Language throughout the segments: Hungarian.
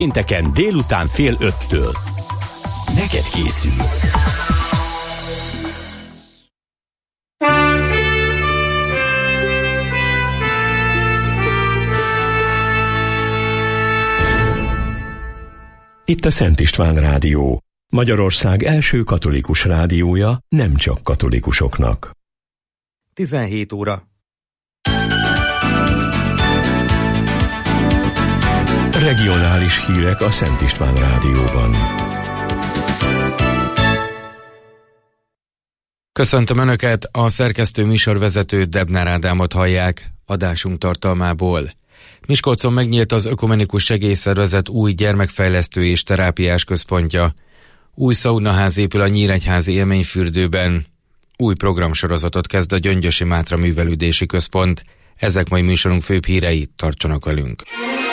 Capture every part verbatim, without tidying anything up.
Pénteken délután fél öttől. Neked készül. Itt a Szent István Rádió, Magyarország első katolikus rádiója, nem csak katolikusoknak. tizenhét óra. Regionális hírek a Szent István Rádióban. Köszöntöm Önöket, a szerkesztő műsorvezető Debnár Ádámot hallják. Adásunk tartalmából. Miskolcon megnyílt az Ökumenikus Segélyszervezet új gyermekfejlesztő és terápiás központja. Új szaunaház épül a Nyíregyházi Élményfürdőben. Új programsorozatot kezd a Gyöngyösi Mátra Művelődési Központ. Ezek mai műsorunk főbb hírei, tartsanak velünk.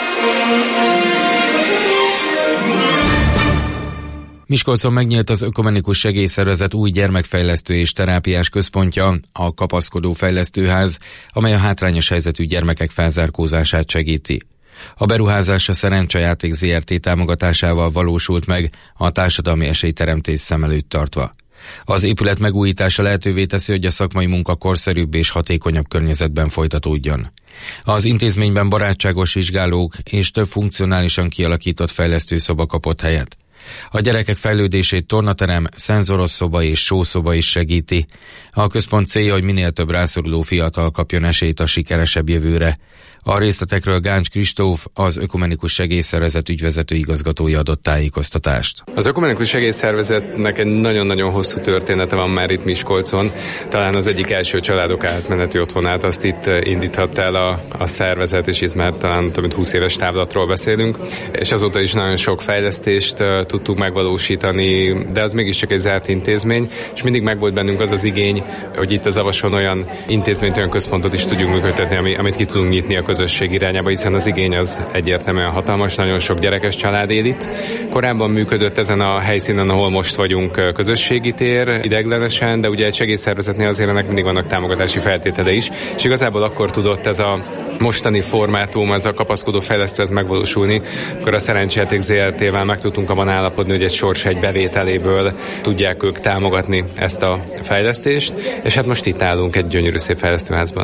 Miskolcon megnyílt az Ökumenikus Segélyszervezet új gyermekfejlesztő és terápiás központja, a Kapaszkodó Fejlesztőház, amely a hátrányos helyzetű gyermekek felzárkózását segíti. A beruházás a Szerencsejáték zé er té támogatásával valósult meg, a társadalmi esélyteremtés szem előtt tartva. Az épület megújítása lehetővé teszi, hogy a szakmai munka korszerűbb és hatékonyabb környezetben folytatódjon. Az intézményben barátságos vizsgálók és több funkcionálisan kialakított fejlesztőszoba kapott helyet. A gyerekek fejlődését tornaterem, szenzoros szoba és sószoba is segíti. A központ célja, hogy minél több rászoruló fiatal kapjon esélyt a sikeresebb jövőre. A részletekről Gáncs Kristóf, az Ökumenikus Segélyszervezet ügyvezető igazgatója adott tájékoztatást. Az Ökumenikus Segélyszervezetnek egy nagyon-nagyon hosszú története van már itt Miskolcon. Talán az egyik első családok átmeneti otthonát azt itt indíthatta el a, a szervezet, és itt már talán több mint húsz éves távlatról beszélünk. És azóta is nagyon sok fejlesztést uh, tudtuk megvalósítani, de az mégiscsak egy zárt intézmény, és mindig megvolt bennünk az az igény, hogy itt az Avason olyan intézményt, olyan központot is tudjunk működtetni, ami, amit ki tudunk nyitni a közösség irányába, hiszen az igény az egyértelműen hatalmas, nagyon sok gyerekes család él itt. Korábban működött ezen a helyszínen, ahol most vagyunk, közösségi tér ideiglenesen, de ugye egy segélyszervezetnél azért ennek mindig vannak támogatási feltétele is, és igazából akkor tudott ez a mostani formátum, ez a Kapaszkodó Fejlesztő ez megvalósulni, akkor a Szerencsejáték zé er té-vel meg tudtunk abban állapodni, hogy egy sorsegy bevételéből tudják ők támogatni ezt a fejlesztést, és hát most itt állunk egy gyönyörű szép fejlesztőházban.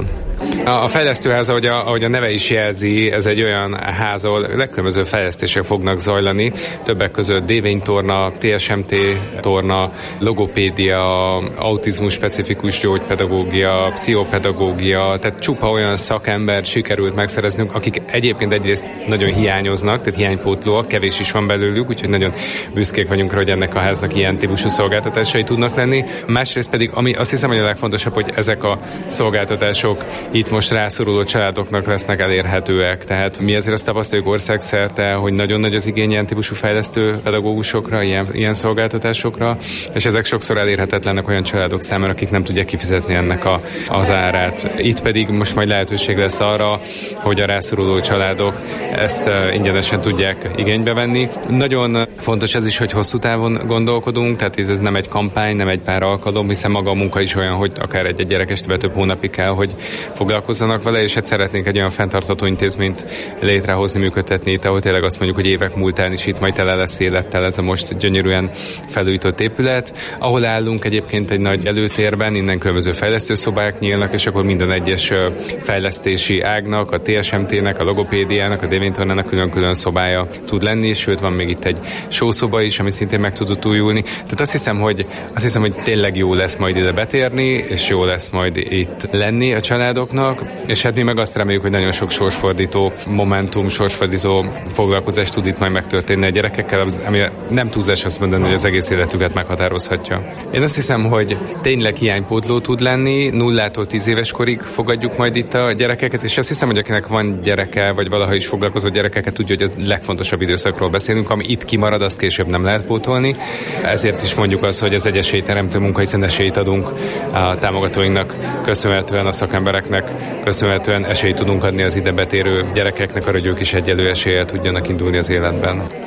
A fejlesztőház, ahogy a, ahogy a neve is jelzi, ez egy olyan ház, ahol legkülönböző fejlesztések fognak zajlani, többek között dévénytorna, té es em té torna, logopédia, autizmus specifikus gyógypedagógia, pszichopedagógia, tehát csupa olyan szakember sikerült megszereznünk, akik egyébként egyrészt nagyon hiányoznak, tehát hiánypótlóak, kevés is van belőlük, úgyhogy nagyon büszkék vagyunk rá, hogy ennek a háznak ilyen típusú szolgáltatásai tudnak lenni. Másrészt pedig, ami azt hiszem, hogy a legfontosabb, hogy ezek a szolgáltatások itt most rászoruló családoknak lesznek elérhetőek. Tehát mi azért azt tapasztaljuk országszerte, hogy nagyon nagy az igény ilyen típusú fejlesztő pedagógusokra, ilyen, ilyen szolgáltatásokra, és ezek sokszor elérhetetlenek olyan családok számára, akik nem tudják kifizetni ennek a, az árát. Itt pedig most majd lehetőség lesz arra, hogy a rászoruló családok ezt uh, ingyenesen tudják igénybe venni. Nagyon fontos ez is, hogy hosszú távon gondolkodunk, tehát ez nem egy kampány, nem egy pár alkalom, hiszen maga a munka is olyan, hogy akár egy-egy gyerekes több hónapig kell, hogy foglalkozzanak vele, és hát szeretnénk egy olyan fenntartható intézményt létrehozni, működtetni itt, ahol tényleg azt mondjuk, hogy évek múltán is itt majd tele lesz élettel ez a most gyönyörűen felújított épület. Ahol állunk egyébként egy nagy előtérben, innen különböző fejlesztőszobák nyílnak, és akkor minden egyes fejlesztési ágnak, a té es em té-nek, a logopédiának, a dévénytornának külön-külön szobája tud lenni, sőt van még itt egy sószoba is, ami szintén meg tudott újulni. Tehát azt hiszem, hogy, azt hiszem, hogy tényleg jó lesz majd ide betérni, és jó lesz majd itt lenni a családoknak, és hát mi meg azt reméljük, hogy nagyon sok sorsfordító momentum, sorsfordító foglalkozás tud itt majd megtörténni a gyerekekkel, ami nem túlzás azt mondani, hogy az egész életüket meghatározhatja. Én azt hiszem, hogy tényleg hiánypótló tud lenni, nullától tíz éves korig fogadjuk majd itt a gyerekeket, és azt hiszem, hogy akinek van gyereke, vagy valaha is foglalkozó gyerekeket, tudja, hogy a legfontosabb időszakról beszélünk, ami itt kimarad, azt később nem lehet pótolni. Ezért is mondjuk azt, hogy ez egy esélyteremtő munka, hiszen esélyt adunk a támogatóinknak, köszönhetően a szakembereknek, köszönhetően esélyt tudunk adni az ide betérő gyerekeknek, arra, hogy ők is egyelő eséllyel tudjanak indulni az életben.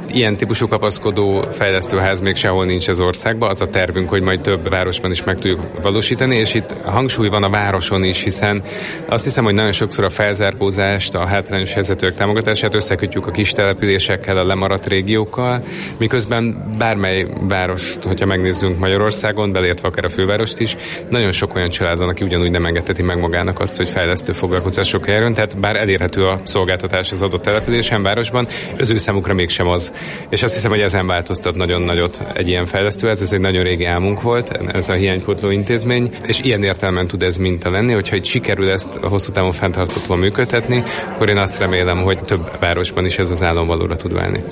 Ilyen típusú kapaszkodó fejlesztőház még sehol nincs az országban, az a tervünk, hogy majd több városban is meg tudjuk valósítani, és itt hangsúly van a városon is, hiszen azt hiszem, hogy nagyon sokszor a felzárkózást, a hátrányos helyzetűek támogatását összekötjük a kis településekkel, a lemaradt régiókkal, miközben bármely várost, hogyha megnézzünk Magyarországon, belértve akár a fővárost is, nagyon sok olyan család van, aki ugyanúgy nem engedheti meg magának azt, hogy fejlesztő foglalkozások járjon, tehát bár elérhető a szolgáltatás az adott településen, városban, az ő számukra mégsem az. És azt hiszem, hogy ezen változtat nagyon nagyot egy ilyen fejlesztő, ez, ez egy nagyon régi álmunk volt, ez a hiánypótló intézmény, és ilyen értelemben tud ez minta lenni, hogyha itt sikerül ezt a hosszú távon fenntarthatóan működtetni, akkor én azt remélem, hogy több városban is ez az álom valóra tud válni.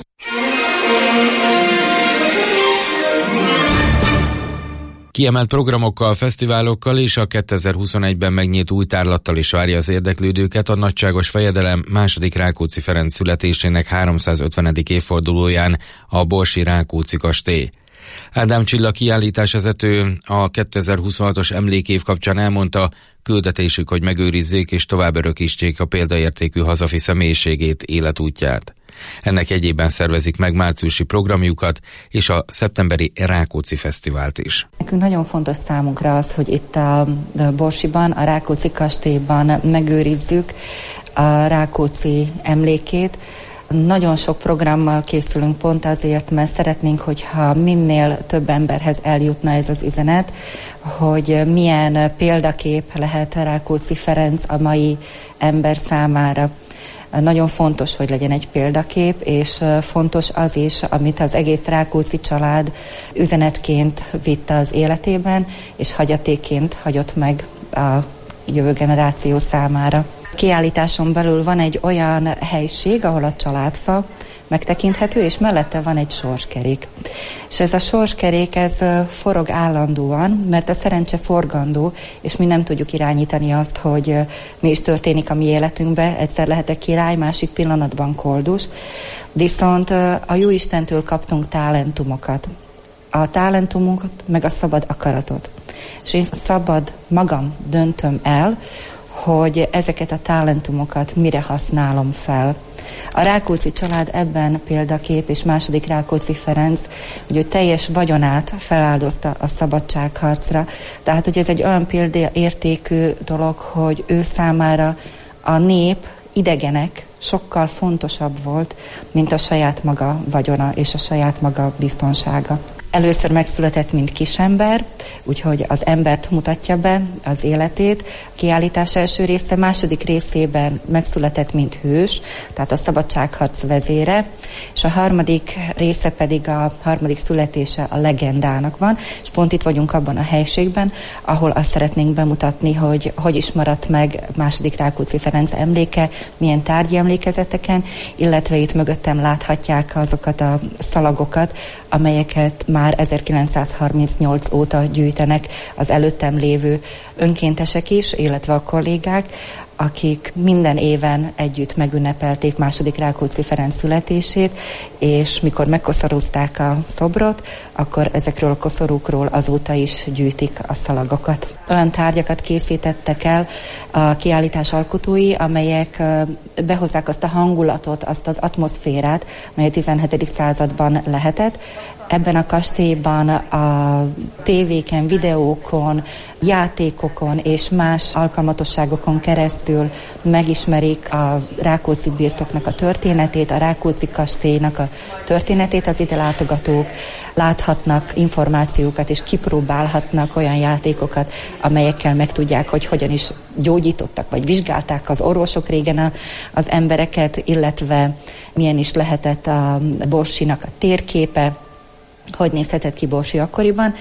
Kiemelt programokkal, fesztiválokkal és a kétezer-huszonegyben megnyílt új tárlattal is várja az érdeklődőket a nagyságos fejedelem második Rákóczi Ferenc születésének háromszázötvenedik évfordulóján a Borsi Rákóczi kastély. Ádám Csilla kiállításvezető a kétezer-huszonhatos emlékév kapcsán elmondta, küldetésük, hogy megőrizzék és tovább örökítsék a példaértékű hazafi személyiségét, életútját. Ennek jegyében szervezik meg márciusi programjukat és a szeptemberi Rákóczi Fesztivált is. Nekünk nagyon fontos számunkra az, hogy itt a Borsiban, a Rákóczi kastélyban megőrizzük a Rákóczi emlékét. Nagyon sok programmal készülünk pont azért, mert szeretnénk, hogyha minél több emberhez eljutna ez az üzenet, hogy milyen példakép lehet Rákóczi Ferenc a mai ember számára. Nagyon fontos, hogy legyen egy példakép, és fontos az is, amit az egész Rákóczi család üzenetként vitte az életében, és hagyatékként hagyott meg a jövő generáció számára. Kiállításon belül van egy olyan helység, ahol a családfa megtekinthető, és mellette van egy sorskerék. És ez a sorskerék, ez forog állandóan, mert a szerencse forgandó, és mi nem tudjuk irányítani azt, hogy mi is történik a mi életünkben. Egyszer lehetek király, másik pillanatban koldus. Viszont a Jóistentől kaptunk talentumokat. A talentumunkat, meg a szabad akaratot. És én szabad magam döntöm el, hogy ezeket a talentumokat mire használom fel. A Rákóczi család ebben példakép, és második Rákóczi Ferenc, hogy ő teljes vagyonát feláldozta a szabadságharcra. Tehát, hogy ez egy olyan példaértékű dolog, hogy ő számára a nép, idegenek sokkal fontosabb volt, mint a saját maga vagyona és a saját maga biztonsága. Először megszületett, mint kisember, úgyhogy az embert mutatja be, az életét. A kiállítás első része, második részében megszületett, mint hős, tehát a szabadságharc vezére, és a harmadik része pedig a harmadik születése a legendának van, és pont itt vagyunk abban a helységben, ahol azt szeretnénk bemutatni, hogy hogy is maradt meg második Rákóczi Ferenc emléke, milyen tárgyi emlékezeteken, illetve itt mögöttem láthatják azokat a szalagokat, amelyeket már ezerkilencszázharmincnyolc óta gyűjtenek az előttem lévő önkéntesek is, illetve a kollégák, akik minden éven együtt megünnepelték második Rákóczi Ferenc születését, és mikor megkoszorúzták a szobrot, akkor ezekről a koszorúkról azóta is gyűjtik a szalagokat. Olyan tárgyakat készítettek el a kiállítás alkotói, amelyek behozzák azt a hangulatot, azt az atmoszférát, mely a tizenhetedik században lehetett. Ebben a kastélyban a tévéken, videókon, játékokon és más alkalmatosságokon keresztül megismerik a Rákóczi birtoknak a történetét, a Rákóczi kastélynak a történetét az ide látogatók, láthatnak információkat és kipróbálhatnak olyan játékokat, amelyekkel megtudják, hogy hogyan is gyógyítottak, vagy vizsgálták az orvosok régen az embereket, illetve milyen is lehetett a Borsinak a térképe, hogy nézhetett ki Borsi akkoriban.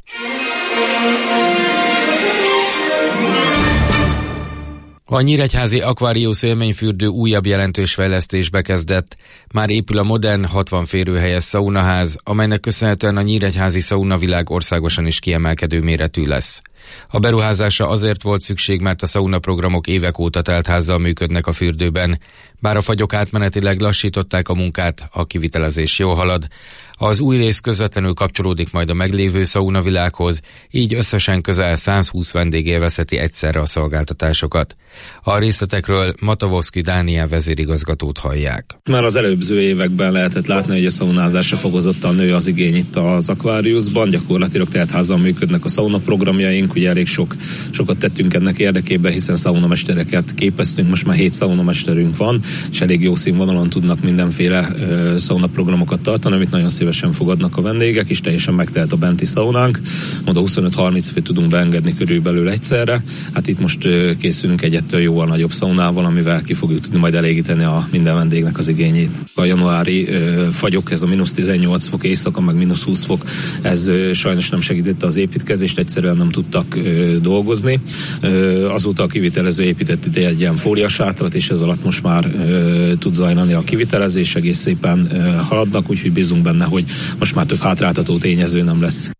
A nyíregyházi Aquarius élményfürdő újabb jelentős fejlesztésbe kezdett. Már épül a modern, hatvan férőhelyes szaunaház, amelynek köszönhetően a nyíregyházi szaunavilág országosan is kiemelkedő méretű lesz. A beruházásra azért volt szükség, mert a szaunaprogramok évek óta telt házzal működnek a fürdőben. Bár a fagyok átmenetileg lassították a munkát, a kivitelezés jól halad. Az új rész közvetlenül kapcsolódik majd a meglévő szaunavilághoz, így összesen közel százhúsz vendég élvezheti egyszerre a szolgáltatásokat. A részletekről Matavoszki Dániel vezérigazgatót hallják. Már az előző években lehetett látni, hogy a szaunázásra fokozottan nő az igény itt az Aquariusban, gyakorlatilag teltházan működnek a szauna programjaink, ugye elég sok, sokat tettünk ennek érdekében, hiszen szaunamestereket képeztünk, most már hét szaunamesterünk van, és elég jó színvonalon tudnak mindenféle uh, szaunaprogramokat tartani, amit nagyon szívesen fogadnak a vendégek, és teljesen megtelt a benti szaunánk, oda huszonöt-harminc fő tudunk beengedni körülbelül egyszerre. Hát itt most uh, készülünk egyettől jóval nagyobb szaunával, amivel ki fogjuk tudni majd elégíteni a minden vendégnek az igényét. A januári uh, fagyok, ez a mínusz tizennyolc fok éjszaka, meg mínusz húsz fok, ez uh, sajnos nem segítette az építkezést, egyszerűen nem tudtak uh, dolgozni. Uh, azóta a kivitelező épített itt egy ilyen fóliasátrat, és ez alatt most már uh, tud zajlani a kivitelezés, egész szépen uh, haladnak, úgyhogy bízunk benne, hogy most már több hátráltató tényező nem lesz.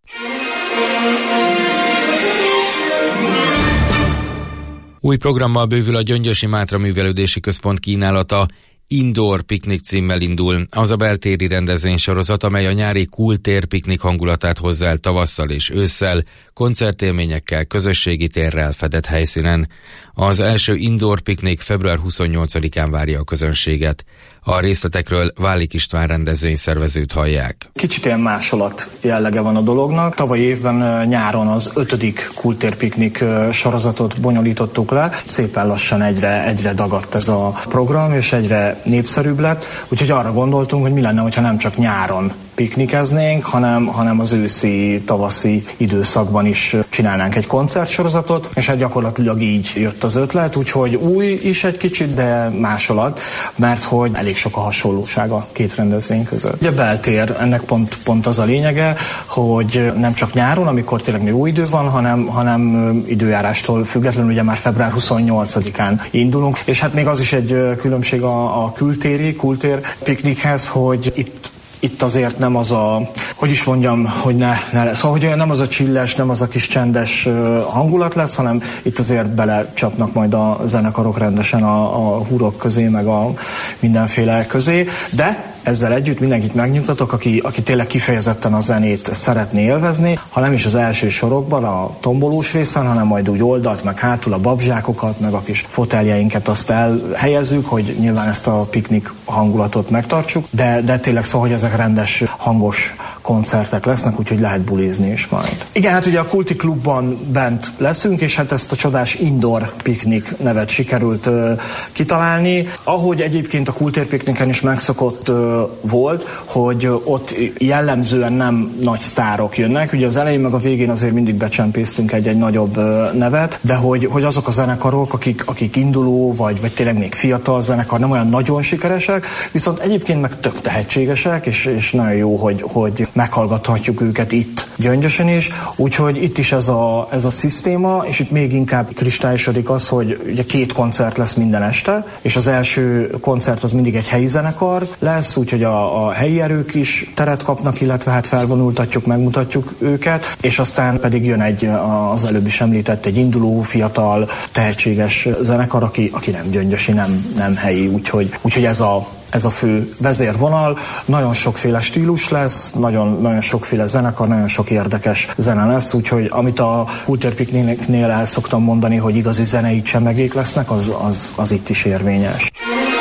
Új programmal bővül a Gyöngyösi Mátra Művelődési Központ kínálata. Indoor piknik címmel indul az a beltéri rendezvénysorozat, amely a nyári kultér piknik hangulatát hozzá el tavasszal és ősszel, koncertélményekkel, közösségi térrel fedett helyszínen. Az első indoor piknik február huszonnyolcadikán várja a közönséget. A részletekről Válik István rendezvényszervezőt hallják. Kicsit ilyen másolat jellege van a dolognak. Tavaly évben nyáron az ötödik kultérpiknik sorozatot bonyolítottuk le. Szépen lassan egyre, egyre dagadt ez a program, és egyre népszerűbb lett. Úgyhogy arra gondoltunk, hogy mi lenne, hogyha nem csak nyáron piknikeznénk, hanem, hanem az őszi, tavaszi időszakban is csinálnánk egy koncertsorozatot, és hát gyakorlatilag így jött az ötlet, úgyhogy új is egy kicsit, de másolat, mert hogy elég sok a hasonlóság a két rendezvény között. Ugye beltér, ennek pont, pont az a lényege, hogy nem csak nyáron, amikor tényleg még jó idő van, hanem, hanem időjárástól függetlenül ugye már február huszonnyolcadikán indulunk, és hát még az is egy különbség a, a kültéri, kultér piknikhez, hogy itt Itt azért nem az a, hogy is mondjam, hogy ne, ne lesz, szóval, hogy nem az a csilles, nem az a kis csendes hangulat lesz, hanem itt azért belecsapnak majd a zenekarok rendesen a, a húrok közé, meg a mindenféle közé, de ezzel együtt mindenkit megnyugtatok, aki, aki tényleg kifejezetten a zenét szeretné élvezni, ha nem is az első sorokban, a tombolós részen, hanem majd úgy oldalt, meg hátul a babzsákokat, meg a kis foteljeinket azt elhelyezzük, hogy nyilván ezt a piknik hangulatot megtartsuk, de, de tényleg szó, hogy ezek rendes, hangos koncertek lesznek, úgyhogy lehet bulizni is majd. Igen, hát ugye a Kulti Klubban bent leszünk, és hát ezt a csodás indoor piknik nevet sikerült uh, kitalálni. Ahogy egyébként a kultérpikniken is megszokott uh, volt, hogy ott jellemzően nem nagy sztárok jönnek. Ugye az elején meg a végén azért mindig becsempésztünk egy-egy nagyobb nevet, de hogy, hogy azok a zenekarok, akik, akik induló, vagy, vagy tényleg még fiatal zenekar, nem olyan nagyon sikeresek, viszont egyébként meg tök tehetségesek, és, és nagyon jó, hogy, hogy meghallgathatjuk őket itt Gyöngyösön is. Úgyhogy itt is ez a, ez a szisztéma, és itt még inkább kristályosodik az, hogy ugye két koncert lesz minden este, és az első koncert az mindig egy helyi zenekar lesz, úgyhogy a, a helyi erők is teret kapnak, illetve hát felvonultatjuk, megmutatjuk őket, és aztán pedig jön egy, az előbb is említett, egy induló, fiatal, tehetséges zenekar, aki, aki nem gyöngyösi, nem, nem helyi, úgyhogy, úgyhogy ez a Ez a fő vezérvonal, nagyon sokféle stílus lesz, nagyon, nagyon sokféle zenekar, nagyon sok érdekes zene lesz, úgyhogy amit a kultérpikniknél el szoktam mondani, hogy igazi zenei csemegék lesznek, az, az, az itt is érvényes.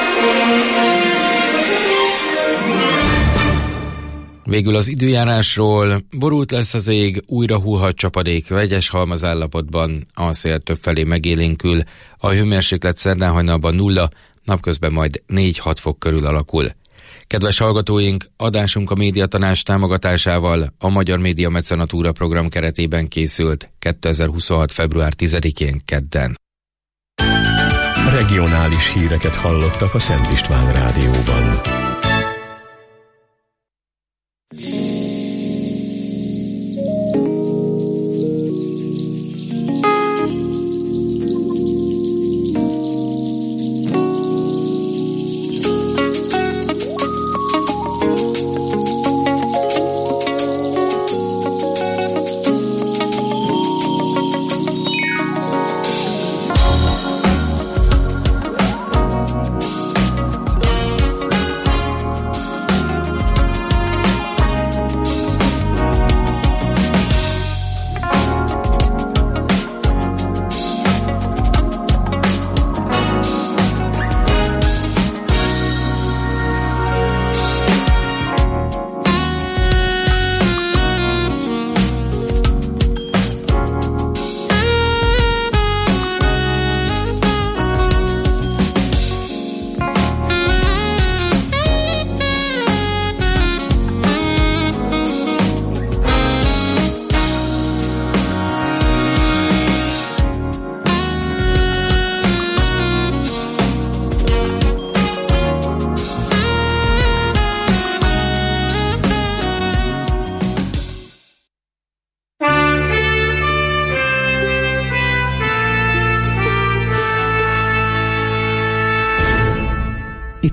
Végül az időjárásról: borult lesz az ég, újra hullhat csapadék vegyes halmazállapotban, a szél többfelé megélénkül, a hőmérséklet szerdán hajnalban nulla, napközben majd négy-hat fok körül alakul. Kedves hallgatóink, adásunk a Médiatanács támogatásával a Magyar Média Mecenatúra program keretében készült kétezer-huszonhat. február tizedikén kedden. Regionális híreket hallottak a Szent István Rádióban.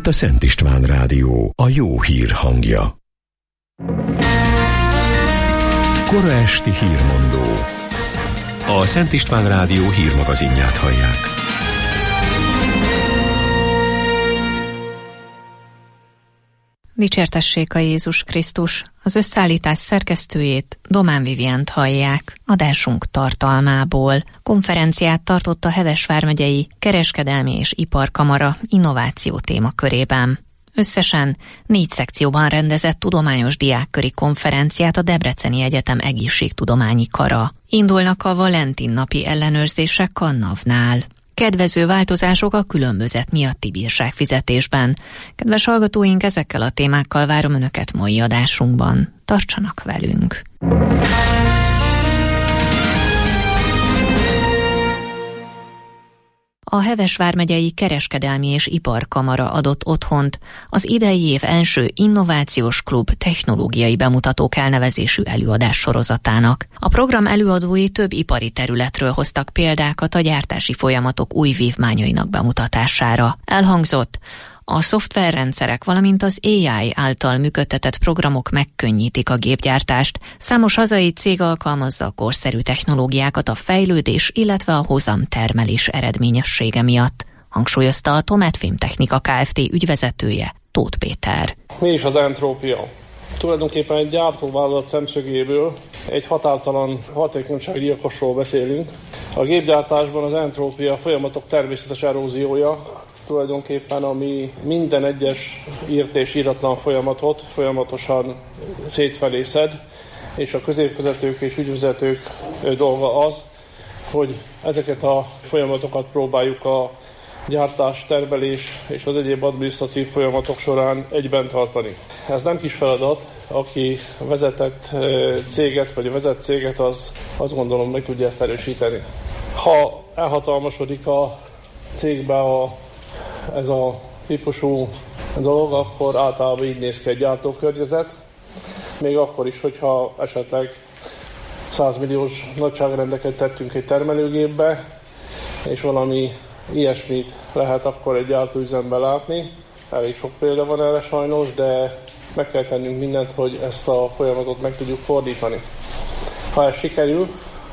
itt a Szent István Rádió, a jó hír hangja. Kora esti hírmondó. A Szent István Rádió hírmagazinját hallják. Dicsértessék a Jézus Krisztus, az összeállítás szerkesztőjét, Domán Vivient hallják, adásunk tartalmából. Konferenciát tartott a Heves vármegyei Kereskedelmi és Iparkamara innováció témakörében. Összesen négy szekcióban rendezett tudományos diákköri konferenciát a Debreceni Egyetem Egészségtudományi Kara. Indulnak a Valentin napi ellenőrzések a NAV-nál. Kedvező változások a különbözet miatti bírságfizetésben. Kedves hallgatóink, ezekkel a témákkal várom Önöket mai adásunkban. Tartsanak velünk! A Heves vármegyei Kereskedelmi és Iparkamara adott otthont az idei év első innovációs klub technológiai bemutatók elnevezésű előadás sorozatának. A program előadói több ipari területről hoztak példákat a gyártási folyamatok új vívmányainak bemutatására. Elhangzott: a szoftverrendszerek, valamint az á i által működtetett programok megkönnyítik a gépgyártást. Számos hazai cég alkalmazza a korszerű technológiákat a fejlődés, illetve a hozamtermelés eredményessége miatt, hangsúlyozta a Tomet Filmtechnika Kft. Ügyvezetője, Tóth Péter. Mi is az entrópia? Tulajdonképpen egy gyártóvállalat szemszögéből egy határtalan hatékonysággyilkosról beszélünk. A gépgyártásban az entrópia folyamatok természetes eróziója, tulajdonképpen ami minden egyes írt és íratlan folyamatot folyamatosan szétfelé szed, és a középvezetők és ügyvezetők dolga az, hogy ezeket a folyamatokat próbáljuk a gyártás, termelés és az egyéb adminisztratív folyamatok során egyben tartani. Ez nem kis feladat, aki vezetett céget vagy vezet céget, az azt gondolom meg tudja ezt erősíteni. Ha elhatalmasodik a cégbe a ez a típusú dolog, akkor általában így néz ki egy gyártókörnyezet. Még akkor is, hogyha esetleg száz milliós nagyságrendeket tettünk egy termelőgépbe, és valami ilyesmit lehet akkor egy gyártóüzemben látni. Elég sok példa van erre sajnos, de meg kell tennünk mindent, hogy ezt a folyamatot meg tudjuk fordítani. Ha ez sikerül,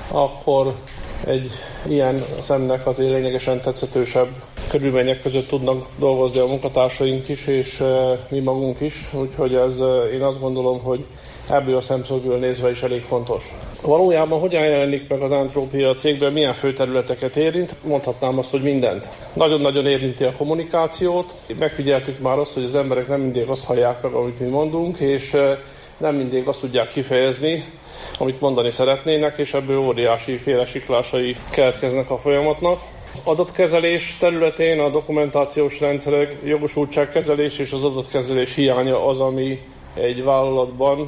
akkor egy ilyen szemnek azért lényegesen tetszetősebb körülmények között tudnak dolgozni a munkatársaink is, és mi magunk is, úgyhogy ez, én azt gondolom, hogy ebből a szemszögből nézve is elég fontos. Valójában hogyan jelenik meg az entrópia a cégben, milyen főterületeket érint? Mondhatnám azt, hogy mindent. Nagyon-nagyon érinti a kommunikációt. Megfigyeltük már azt, hogy az emberek nem mindig azt hallják meg, amit mi mondunk, és nem mindig azt tudják kifejezni, amit mondani szeretnének, és ebből óriási félresiklásai keletkeznek a folyamatnak. Adatkezelés területén a dokumentációs rendszerek, jogosultságkezelés és az adatkezelés hiánya az, ami egy vállalatban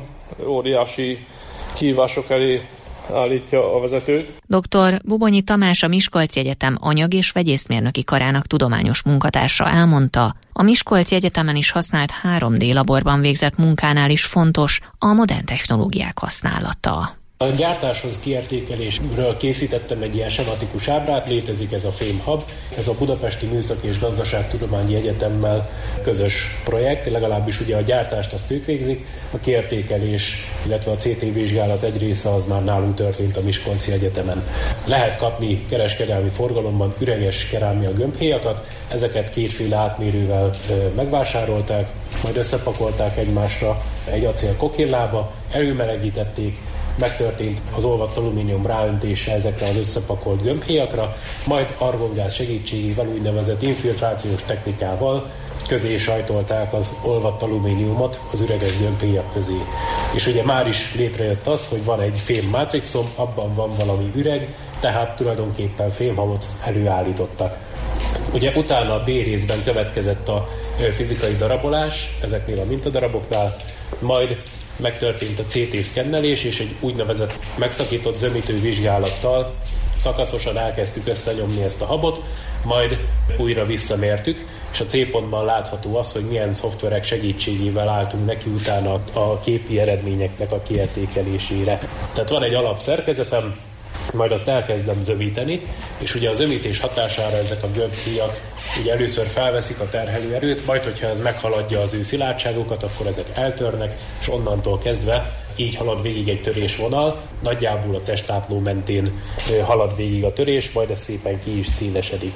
óriási kihívások elé állítja a vezetőt. doktor Bubonyi Tamás, a Miskolci Egyetem anyag- és vegyészmérnöki karának tudományos munkatársa elmondta, a Miskolci Egyetemen is használt három dé laborban végzett munkánál is fontos a modern technológiák használata. A gyártáshoz kiértékelésről készítettem egy ilyen sematikus ábrát, létezik ez a FameHub, ez a Budapesti Műszaki és Gazdaságtudományi Egyetemmel közös projekt, legalábbis ugye a gyártást azt ők végzik, a kiértékelés, illetve a cé té vizsgálat egy része az már nálunk történt a Miskolci Egyetemen. Lehet kapni kereskedelmi forgalomban üreges kerámia gömbhéjakat, ezeket kétféle átmérővel megvásárolták, majd összepakolták egymásra egy acél kokéllába, előmelegítették, megtörtént az olvadt alumínium ráöntése ezekre az összepakolt gömbhéjakra, majd argongáz segítségével úgynevezett infiltrációs technikával közé sajtolták az olvadt alumíniumot az üreges gömbhéjak közé. És ugye már is létrejött az, hogy van egy fém mátrixom, abban van valami üreg, tehát tulajdonképpen fémhabot előállítottak. Ugye utána a B részben következett a fizikai darabolás ezeknél a mintadaraboknál, majd megtörtént a cé té szkennelés, és egy úgynevezett megszakított zömítő vizsgálattal szakaszosan elkezdtük összenyomni ezt a habot, majd újra visszamértük, és a C-pontban látható az, hogy milyen szoftverek segítségével álltunk neki utána a képi eredményeknek a kiértékelésére. Tehát van egy alapszerkezetem, majd azt elkezdem zömíteni, és ugye az zömítés hatására ezek a gömbszíjak ugye először felveszik a terhelőerőt, majd hogyha ez meghaladja az ő szilárdságokat, akkor ezek eltörnek, és onnantól kezdve így halad végig egy törésvonal, nagyjából a testápló mentén halad végig a törés, majd ez szépen ki is színesedik.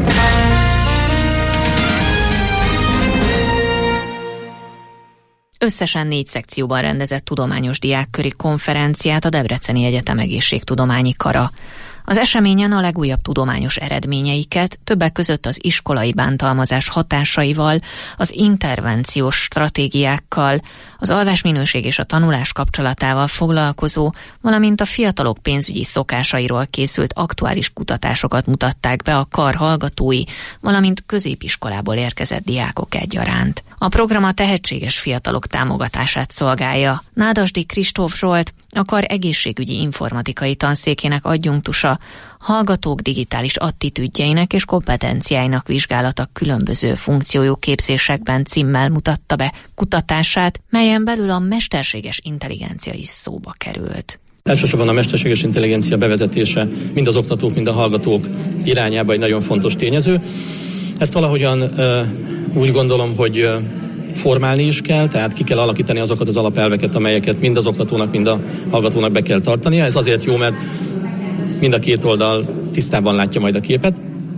Összesen négy szekcióban rendezett tudományos diákköri konferenciát a Debreceni Egyetem Egészségtudományi Kara. Az eseményen a legújabb tudományos eredményeiket, többek között az iskolai bántalmazás hatásaival, az intervenciós stratégiákkal, az alvásminőség és a tanulás kapcsolatával foglalkozó, valamint a fiatalok pénzügyi szokásairól készült aktuális kutatásokat mutatták be a kar hallgatói, valamint középiskolából érkezett diákok egyaránt. A program a tehetséges fiatalok támogatását szolgálja. Nádasdy Kristóf Zsolt, a kar egészségügyi informatikai tanszékének adjunktusa, hallgatók digitális attitűdjeinek és kompetenciáinak vizsgálata különböző funkciójú képzésekben címmel mutatta be kutatását, melyen belül a mesterséges intelligencia is szóba került. Elsősorban a mesterséges intelligencia bevezetése mind az oktatók, mind a hallgatók irányába egy nagyon fontos tényező. Ezt valahogyan uh, úgy gondolom, hogy uh, formálni is kell, tehát ki kell alakítani azokat az alapelveket, amelyeket mind az oktatónak, mind a hallgatónak be kell tartania. Ez azért jó, mert mind a két oldal tisztában látja majd a képet,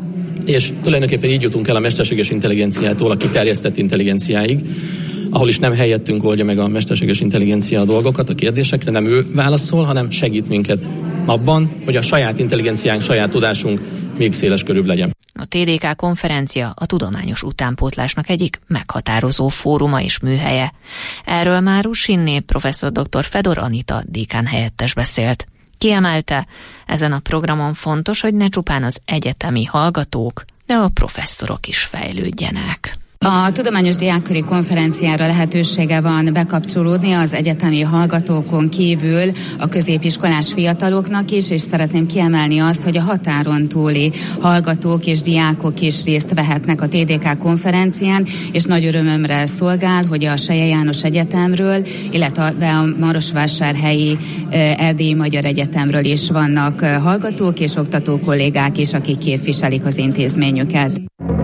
és tulajdonképpen így jutunk el a mesterséges intelligenciától a kiterjesztett intelligenciáig, ahol is nem helyettünk oldja meg a mesterséges intelligencia a dolgokat, a kérdésekre, nem ő válaszol, hanem segít minket abban, hogy a saját intelligenciánk, saját tudásunk még széles körűbb legyen. A té dé ká konferencia a tudományos utánpótlásnak egyik meghatározó fóruma és műhelye. Erről már Rusinné professzor dr. Fedor Anita dékán helyettes beszélt. Kiemelte, ezen a programon fontos, hogy ne csupán az egyetemi hallgatók, de a professzorok is fejlődjenek. A tudományos diákköri konferenciára lehetősége van bekapcsolódni az egyetemi hallgatókon kívül a középiskolás fiataloknak is, és szeretném kiemelni azt, hogy a határon túli hallgatók és diákok is részt vehetnek a té dé ká konferencián, és nagy örömömre szolgál, hogy a Selye János Egyetemről, illetve a Marosvásárhelyi Erdélyi Magyar Egyetemről is vannak hallgatók és oktató kollégák is, akik képviselik az intézményüket.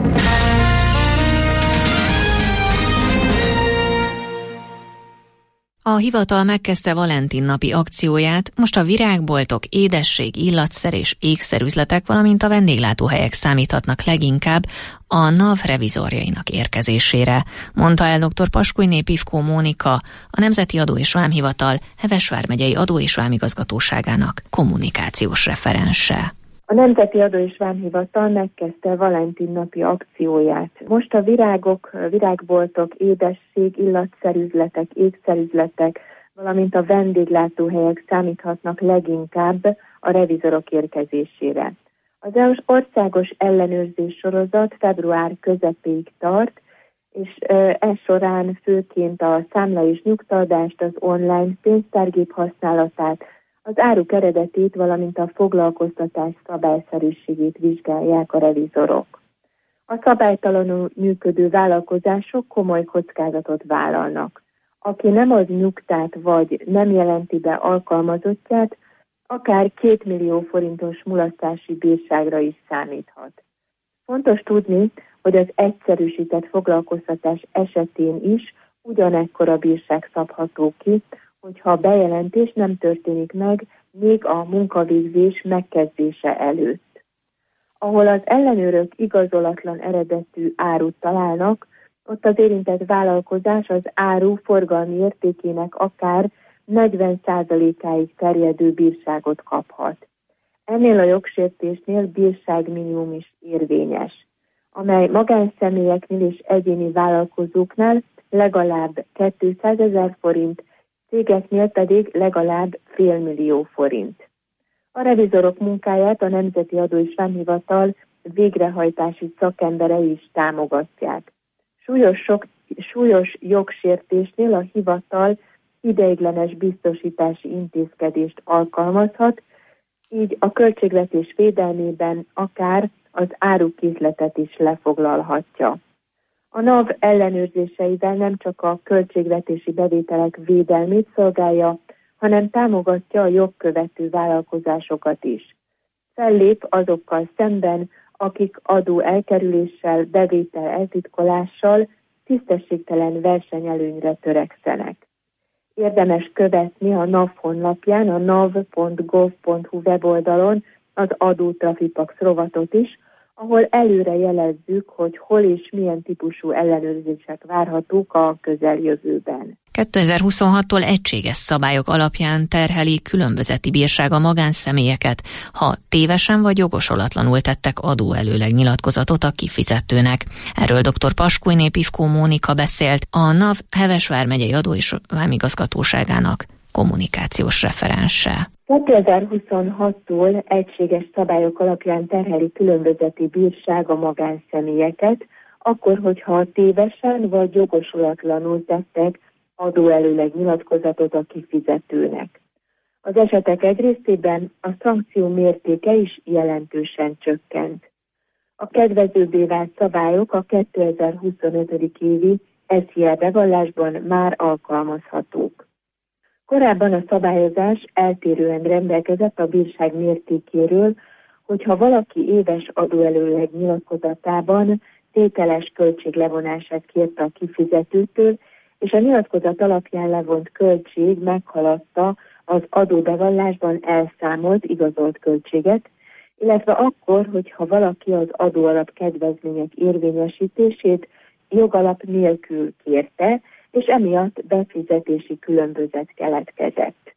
A hivatal megkezdte Valentin napi akcióját, most a virágboltok, édesség, illatszer és ékszerüzletek, valamint a vendéglátóhelyek számíthatnak leginkább a NAV revizorjainak érkezésére, mondta el dr. Paskulyné Pivkó Mónika, a Nemzeti Adó és Vámhivatal Heves vármegyei Adó- és Vámigazgatóságának kommunikációs referense. A Nemzeti Adó és Vámhivatal megkezdte Valentin napi akcióját. Most a virágok, virágboltok, édesség, illatszerüzletek, ékszerüzletek, valamint a vendéglátóhelyek számíthatnak leginkább a revizorok érkezésére. Az országos ellenőrzés sorozat február közepéig tart, és ez során főként a számla és nyugtaadást, az online pénztárgép használatát, az áruk eredetét, valamint a foglalkoztatás szabályszerűségét vizsgálják a revizorok. A szabálytalanul működő vállalkozások komoly kockázatot vállalnak. Aki nem ad nyugtát vagy nem jelenti be alkalmazottját, akár két millió forintos mulasztási bírságra is számíthat. Fontos tudni, hogy az egyszerűsített foglalkoztatás esetén is ugyanekkora bírság szabható ki, hogyha a bejelentés nem történik meg még a munkavégzés megkezdése előtt. Ahol az ellenőrök igazolatlan eredetű árut találnak, ott az érintett vállalkozás az áru forgalmi értékének akár negyven százalékáig terjedő bírságot kaphat. Ennél a jogsértésnél bírságminimum is érvényes, amely magánszemélyeknél és egyéni vállalkozóknál legalább kétszázezer forint, cégeknél pedig legalább félmillió forint. A revizorok munkáját a Nemzeti Adó és Vámhivatal végrehajtási szakemberei is támogatják. Súlyos, sok, súlyos jogsértésnél a hivatal ideiglenes biztosítási intézkedést alkalmazhat, így a költségvetés védelmében akár az árukészletet is lefoglalhatja. A NAV ellenőrzéseivel nem csak a költségvetési bevételek védelmét szolgálja, hanem támogatja a jogkövető vállalkozásokat is. Fellép azokkal szemben, akik adó elkerüléssel, bevétel eltitkolással, tisztességtelen versenyelőnyre törekszenek. Érdemes követni a NAV honlapján, a nav pont gov pont hu weboldalon az adó Trafipax rovatot is, ahol előre jelezzük, hogy hol és milyen típusú ellenőrzések várhatók a közeljövőben. kétezer-huszonhattól egységes szabályok alapján terheli különbözeti bírság a magánszemélyeket, ha tévesen vagy jogosulatlanul tettek adóelőleg nyilatkozatot a kifizetőnek. Erről dr. Paskújné Pivkó Mónika beszélt, a NAV Heves vármegyei adó és vámigazgatóságának kommunikációs referense. kétezer-huszonhattól egységes szabályok alapján terheli különbözeti bírság a magánszemélyeket, akkor, hogyha tévesen vagy jogosulatlanul tettek adóelőleg nyilatkozatot a kifizetőnek. Az esetek egy részében a szankció mértéke is jelentősen csökkent. A kedvezőbbé vált szabályok a kétezer-huszonöt. évi es zé er bevallásban már alkalmazhatók. Korábban a szabályozás eltérően rendelkezett a bírság mértékéről, hogyha valaki éves adóelőleg nyilatkozatában tételes költség levonását kérte a kifizetőtől, és a nyilatkozat alapján levont költség meghaladta az adóbevallásban elszámolt igazolt költséget, illetve akkor, hogyha valaki az adóalap kedvezmények érvényesítését jogalap nélkül kérte, és emiatt befizetési különbözet keletkezett.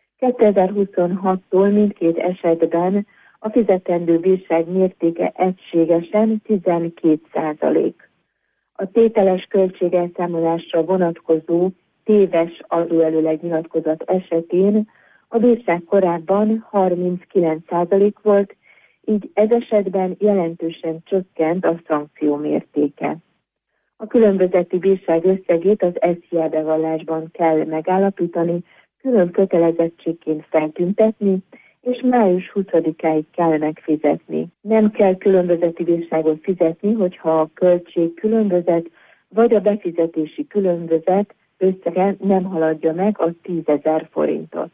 kétezer-huszonhattól mindkét esetben a fizetendő bírság mértéke egységesen tizenkét százalék. A tételes költségelszámolásra vonatkozó téves adóelőleg nyilatkozat esetén a bírság korábban harminckilenc százalék volt, így ez esetben jelentősen csökkent a szankció mértéke. A különbözeti bírság összegét az es zé er bevallásban kell megállapítani, külön kötelezettségként feltüntetni, és május huszadikáig kell megfizetni. Nem kell különbözeti bírságot fizetni, hogyha a költség különbözet vagy a befizetési különbözet összege nem haladja meg a tízezer forintot.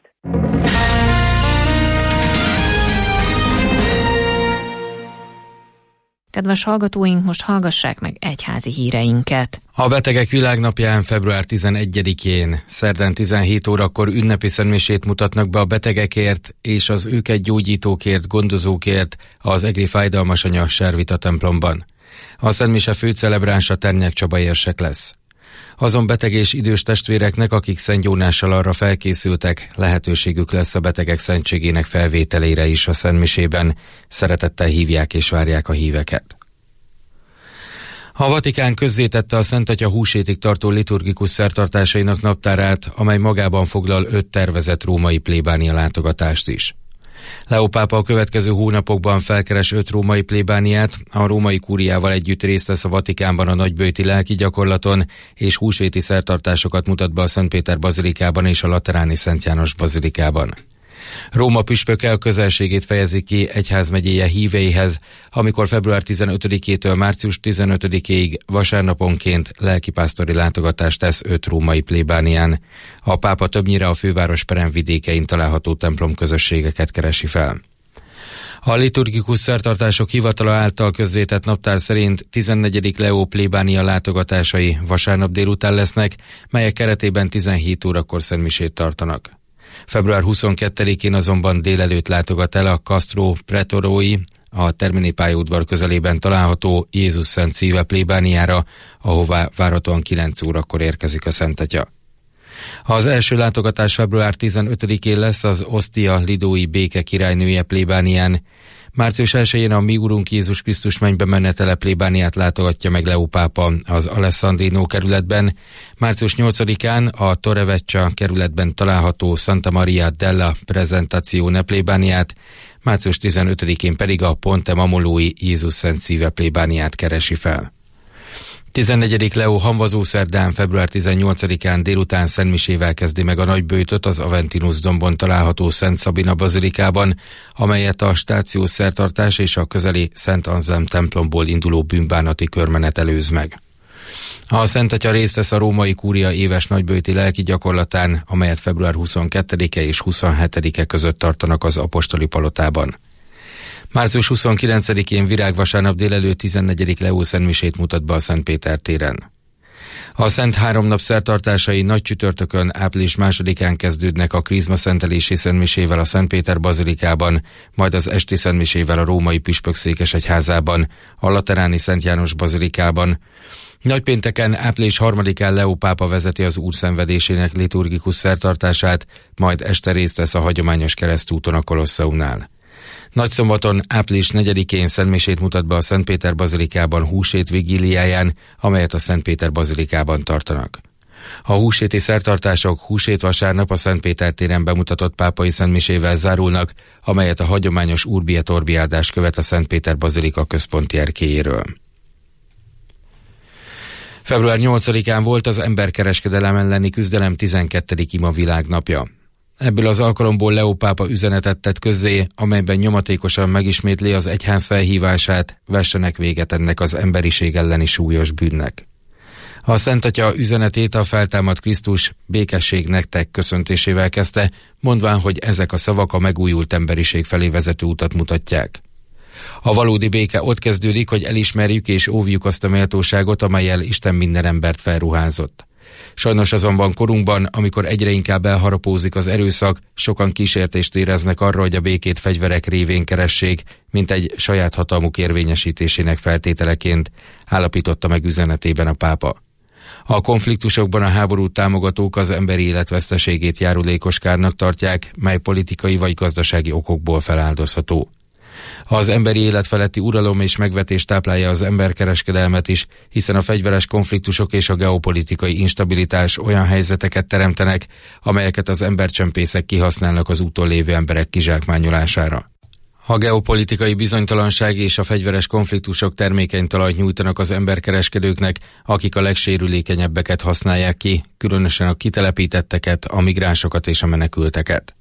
Kedves hallgatóink, most hallgassák meg egyházi híreinket. A Betegek Világnapján február tizenegyedikén, szerdán tizenhét órakor ünnepi szentmisét mutatnak be a betegekért és az őket gyógyítókért, gondozókért az Egri Fájdalmas Anya Sárvita templomban. A szentmise főcelebránsa Ternyák Csaba érsek lesz. Azon beteg és idős testvéreknek, akik szentgyónással arra felkészültek, lehetőségük lesz a betegek szentségének felvételére is a szentmisében. Szeretettel hívják és várják a híveket. A Vatikán közzétette a Szent Atya húsvétig tartó liturgikus szertartásainak naptárát, amely magában foglal öt tervezett római plébánia látogatást is. Leó pápa a következő hónapokban felkeres öt római plébániát, a római kúriával együtt részt vesz a Vatikánban a nagyböjti lelki gyakorlaton, és húsvéti szertartásokat mutat be a Szent Péter bazilikában és a Lateráni Szent János bazilikában. Róma püspöke a közelségét fejezi ki egyházmegyéje híveihez, amikor február tizenötödikétől március tizenötödikéig vasárnaponként lelkipásztori látogatást tesz öt római plébánián. A pápa többnyire a főváros peremvidékein található templomközösségeket keresi fel. A liturgikus szertartások hivatala által közzétett naptár szerint tizennegyedik Leó plébánia látogatásai vasárnap délután lesznek, melyek keretében tizenhét órakor szentmisét tartanak. február huszonkettedikén azonban délelőtt látogat el a Castro Pretorói, a Termini pályaudvar közelében található Jézus Szent Szíve plébániára, ahová várhatóan kilenc órakor érkezik a Szent Atya. Az első látogatás február tizenötödikén lesz az Ostia Lidói Béke királynője plébánián. március elsején a Mi Urunk Jézus Krisztus mennybe menetele plébániát látogatja meg Leó pápa az Alessandrino kerületben. március nyolcadikán a Torreveccia kerületben található Santa Maria della Presentazione plébániát, március tizenötödikén pedig a Ponte Mamolói Jézus Szent Szíve plébániát keresi fel. tizennegyedik Leó hamvazószerdán, február tizennyolcadikán délután szentmisével kezdi meg a nagyböjtöt az Aventinus dombon található Szent Szabina bazilikában, amelyet a stációs szertartás és a közeli Szent Anselm templomból induló bűnbánati körmenet előz meg. A Szent Atya részt vesz a római kúria éves nagyböjti lelki gyakorlatán, amelyet február huszonkettedike és huszonhetedike között tartanak az apostoli palotában. március huszonkilencedikén virágvasárnap délelőtt tizennegyedik Leó szentmisét mutat be a Szent Péter téren. A Szent Háromnap szertartásai nagy csütörtökön április másodikán kezdődnek a krízma szentelési szentmisével a Szent Péter bazilikában, majd az esti szentmisével a római püspök székesegyházában, a lateráni Szent János bazilikában. Nagypénteken április harmadikán Leó pápa vezeti az úrszenvedésének liturgikus szertartását, majd este részt vesz a hagyományos keresztúton a Kolosseumnál. Nagyszombaton április negyedikén szentmisét mutat be a Szent Péter bazilikában húsét vigíliáján, amelyet a Szent Péter bazilikában tartanak. A húsvéti szertartások húsvét vasárnap a Szent Péter téren bemutatott pápai szentmisével zárulnak, amelyet a hagyományos Urbi et Orbi áldás követ a Szent Péter bazilika központi erkélyéről. február nyolcadikán volt az emberkereskedelem elleni küzdelem tizenkettedik ima világnapja. Ebből az alkalomból Leó pápa üzenetet tett közzé, amelyben nyomatékosan megismétli az egyház felhívását, vessenek véget ennek az emberiség elleni súlyos bűnnek. A Szent Atya üzenetét a feltámadt Krisztus békesség nektek köszöntésével kezdte, mondván, hogy ezek a szavak a megújult emberiség felé vezető utat mutatják. A valódi béke ott kezdődik, hogy elismerjük és óvjuk azt a méltóságot, amellyel Isten minden embert felruházott. Sajnos azonban korunkban, amikor egyre inkább elharapózik az erőszak, sokan kísértést éreznek arra, hogy a békét fegyverek révén keressék, mint egy saját hatalmuk érvényesítésének feltételeként, állapította meg üzenetében a pápa. A konfliktusokban a háborút támogatók az emberi élet veszteségét járulékos kárnak tartják, mely politikai vagy gazdasági okokból feláldozható. Az emberi élet feletti uralom és megvetés táplálja az emberkereskedelmet is, hiszen a fegyveres konfliktusok és a geopolitikai instabilitás olyan helyzeteket teremtenek, amelyeket az embercsempészek kihasználnak az úton lévő emberek kizsákmányolására. A geopolitikai bizonytalanság és a fegyveres konfliktusok termékeny talajt nyújtanak az emberkereskedőknek, akik a legsérülékenyebbeket használják ki, különösen a kitelepítetteket, a migránsokat és a menekülteket.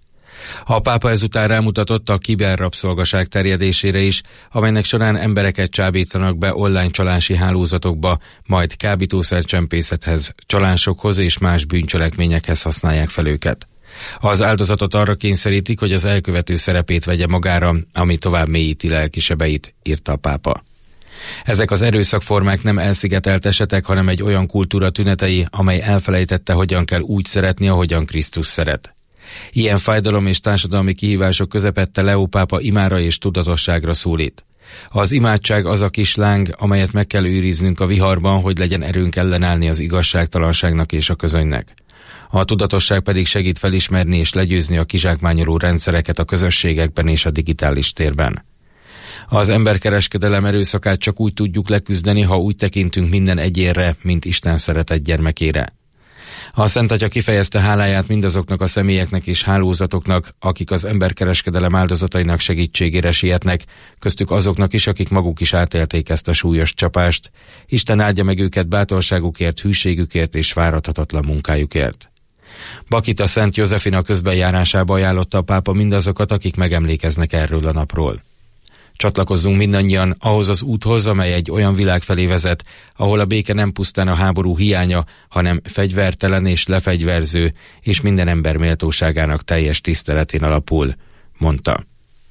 A pápa ezután rámutatott a kiberrabszolgaság terjedésére is, amelynek során embereket csábítanak be online csalási hálózatokba, majd kábítószercsempészethez, csalásokhoz és más bűncselekményekhez használják fel őket. Az áldozatot arra kényszerítik, hogy az elkövető szerepét vegye magára, ami tovább mélyíti lelki sebeit, írta a pápa. Ezek az erőszakformák nem elszigetelt esetek, hanem egy olyan kultúra tünetei, amely elfelejtette, hogyan kell úgy szeretni, ahogyan Krisztus szeret. Ilyen fájdalom és társadalmi kihívások közepette Leó pápa imára és tudatosságra szólít. Az imádság az a kis láng, amelyet meg kell őriznünk a viharban, hogy legyen erőnk ellenállni az igazságtalanságnak és a közönynek. A tudatosság pedig segít felismerni és legyőzni a kizsákmányoló rendszereket a közösségekben és a digitális térben. Az emberkereskedelem erőszakát csak úgy tudjuk leküzdeni, ha úgy tekintünk minden egyénre, mint Isten szeretett gyermekére. A Szent Atya kifejezte háláját mindazoknak a személyeknek és hálózatoknak, akik az emberkereskedelem áldozatainak segítségére sietnek, köztük azoknak is, akik maguk is átélték ezt a súlyos csapást. Isten áldja meg őket bátorságukért, hűségükért és fáradhatatlan munkájukért. Bakita Szent Józsefina közbenjárásába ajánlotta a pápa mindazokat, akik megemlékeznek erről a napról. Csatlakozzunk mindannyian ahhoz az úthoz, amely egy olyan világ felé vezet, ahol a béke nem pusztán a háború hiánya, hanem fegyvertelen és lefegyverző, és minden ember méltóságának teljes tiszteletén alapul, mondta.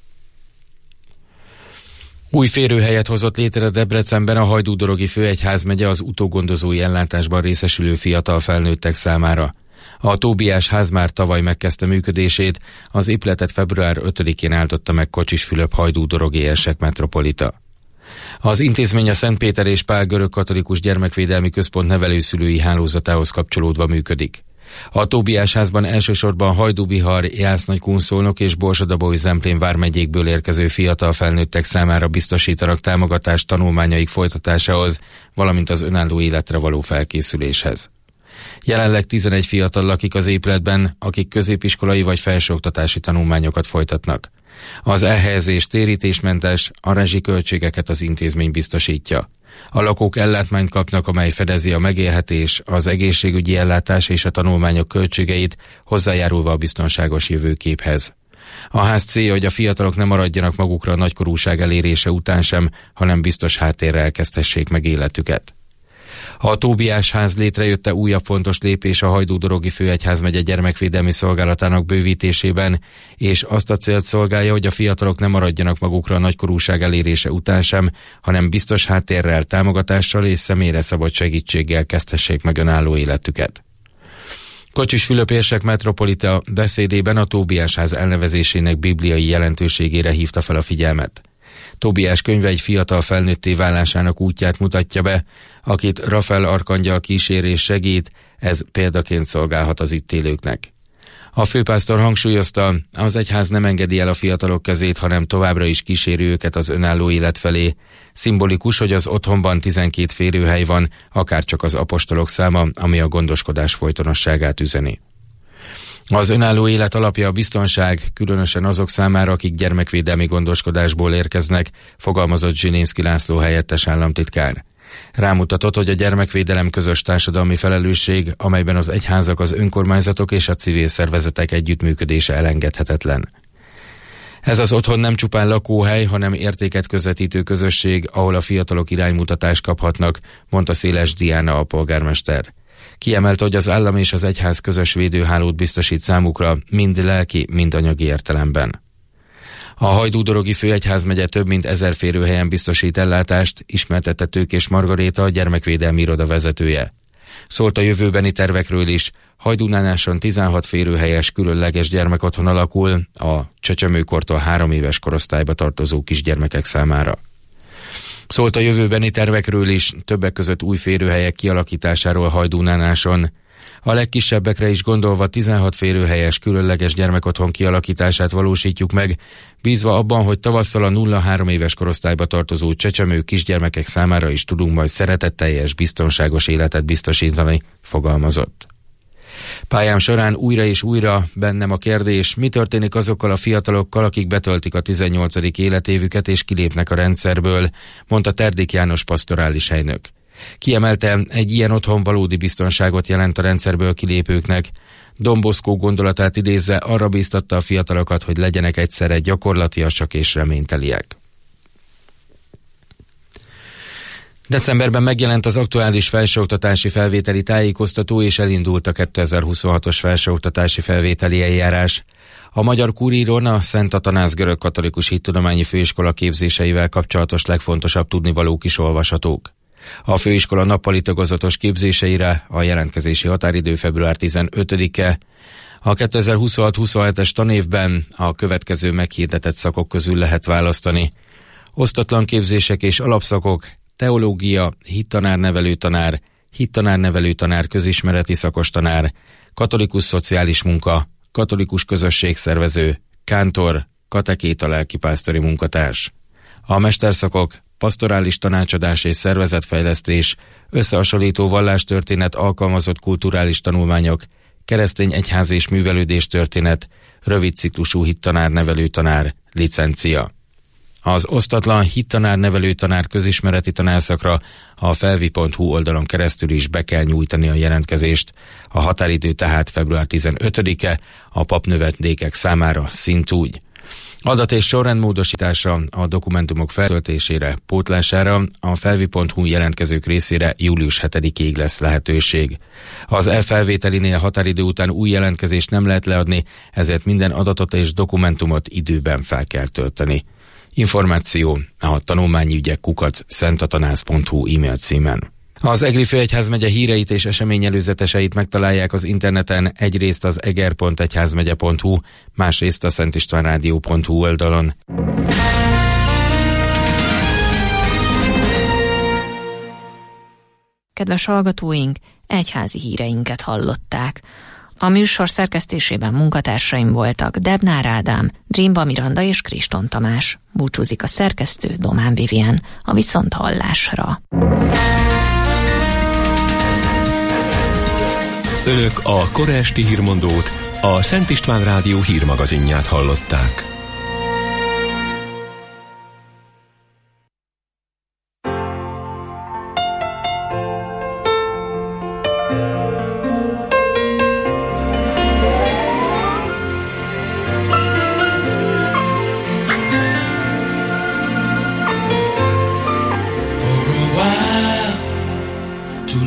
Új férőhelyet hozott létre Debrecenben a Hajdúdorogi Főegyházmegye az utógondozói ellátásban részesülő fiatal felnőttek számára. A Tóbiás ház már tavaly megkezdte működését, az épületet február ötödikén áldotta meg Kocsis Fülöp hajdúdorogi érsek metropolita. Az intézmény a Szent Péter és Pál görögkatolikus gyermekvédelmi központ nevelőszülői hálózatához kapcsolódva működik. A Tóbiás házban elsősorban Hajdú-Bihar, Jász-Nagykunszolnok és Borsod-Abaúj-Zemplén vármegyékből érkező fiatal felnőttek számára biztosítanak támogatást tanulmányaik folytatásához, valamint az önálló életre való felkészüléshez. Jelenleg tizenegy fiatal lakik az épületben, akik középiskolai vagy felsőoktatási tanulmányokat folytatnak. Az elhelyezés térítésmentes, a rezsiköltségeket az intézmény biztosítja. A lakók ellátmányt kapnak, amely fedezi a megélhetés, az egészségügyi ellátás és a tanulmányok költségeit, hozzájárulva a biztonságos jövőképhez. A ház célja, hogy a fiatalok ne maradjanak magukra a nagykorúság elérése után sem, hanem biztos háttérrel kezdhessék meg életüket. A Tóbiás ház létrejötte újabb fontos lépés a Hajdú-Dorogi Főegyházmegye gyermekvédelmi szolgálatának bővítésében, és azt a célt szolgálja, hogy a fiatalok ne maradjanak magukra a nagykorúság elérése után sem, hanem biztos háttérrel, támogatással és személyre szabott segítséggel kezdhessék meg önálló életüket. Kocsis Fülöp érsek metropolita beszédében a Tóbiás ház elnevezésének bibliai jelentőségére hívta fel a figyelmet. Tóbiás könyve egy fiatal felnőtté válásának útját mutatja be, akit Rafael arkangyal kísér és segít, ez példaként szolgálhat az itt élőknek. A főpásztor hangsúlyozta, az egyház nem engedi el a fiatalok kezét, hanem továbbra is kíséri őket az önálló élet felé. Szimbolikus, hogy az otthonban tizenkét férőhely van, akárcsak az apostolok száma, ami a gondoskodás folytonosságát üzeni. Az önálló élet alapja a biztonság, különösen azok számára, akik gyermekvédelmi gondoskodásból érkeznek, fogalmazott Zsilinszky László helyettes államtitkár. Rámutatott, hogy a gyermekvédelem közös társadalmi felelősség, amelyben az egyházak, az önkormányzatok és a civil szervezetek együttműködése elengedhetetlen. Ez az otthon nem csupán lakóhely, hanem értéket közvetítő közösség, ahol a fiatalok iránymutatást kaphatnak, mondta Széles Diana alpolgármester. Kiemelte, hogy az állam és az egyház közös védőhálót biztosít számukra, mind lelki, mind anyagi értelemben. A Hajdú-Dorogi Főegyházmegye több mint ezer férőhelyen biztosít ellátást, ismertette Tőkés Margaréta, a gyermekvédelmi iroda vezetője. Szólt a jövőbeni tervekről is, Hajdúnánáson tizenhat férőhelyes különleges gyermekotthon alakul a csecsemőkortól három éves korosztályba tartozó kisgyermekek számára. Szólt a jövőbeni tervekről is, többek között új férőhelyek kialakításáról Hajdúnánáson. A legkisebbekre is gondolva tizenhat férőhelyes különleges gyermekotthon kialakítását valósítjuk meg, bízva abban, hogy tavasszal a nulla-három éves korosztályba tartozó csecsemő kisgyermekek számára is tudunk majd szeretetteljes, biztonságos életet biztosítani, fogalmazott. Pályám során újra és újra bennem a kérdés, mi történik azokkal a fiatalokkal, akik betöltik a tizennyolcadik életévüket és kilépnek a rendszerből, mondta Terdik János pastorális helynök. Kiemelte, egy ilyen otthon valódi biztonságot jelent a rendszerből kilépőknek. Don Bosco gondolatát idézve arra bíztatta a fiatalokat, hogy legyenek egyszerre gyakorlatiasak és reményteliek. Decemberben megjelent az aktuális felsőoktatási felvételi tájékoztató, és elindult a kétezer-huszonhatos felsőoktatási felvételi eljárás. A Magyar Kuríron a Szent Atanász Görögkatolikus Hittudományi Főiskola képzéseivel kapcsolatos legfontosabb tudnivalók is olvashatók. A főiskola nappali tagozatos képzéseire a jelentkezési határidő február tizenötödike. A kétezer-huszonhat-huszonhetes tanévben a következő meghirdetett szakok közül lehet választani: osztatlan képzések és alapszakok, teológia, hittanár-nevelőtanár, hittanár-nevelőtanár közismereti szakostanár, katolikus szociális munka, katolikus közösségszervező, kántor, katekéta lelkipásztori munkatárs. A mesterszakok pastorális tanácsadás és szervezetfejlesztés, összehasonlító vallástörténet, alkalmazott kulturális tanulmányok, keresztény egyház és művelődés történet, rövid ciklusú hittanár-nevelőtanár, licencia. Az osztatlan hittanár-nevelőtanár közismereti tanárszakra a felvi pont hu oldalon keresztül is be kell nyújtani a jelentkezést. A határidő tehát február tizenötödike, a papnövendékek számára szintúgy. Adat- és sorrendmódosításra, a dokumentumok feltöltésére, pótlására a felvi pont hu jelentkezők részére július hetedikéig lesz lehetőség. Az e-felvételinél határidő után új jelentkezést nem lehet leadni, ezért minden adatot és dokumentumot időben fel kell tölteni. Információ a tanulmányügyek kukac szentatanász pont hu e-mail címen. Az Egri Főegyházmegye híreit és eseményelőzeteseit megtalálják az interneten, egyrészt az eger pont egyházmegye pont hu, másrészt a szentistvánrádió pont hu oldalon. Kedves hallgatóink, egyházi híreinket hallották. A műsor szerkesztésében munkatársaim voltak Debnár Ádám, Drimba Miranda és Kriston Tamás. Búcsúzik a szerkesztő, Domán Vivien. A viszonthallásra. Önök a kora esti hírmondót, a Szent István Rádió hírmagazinját hallották. To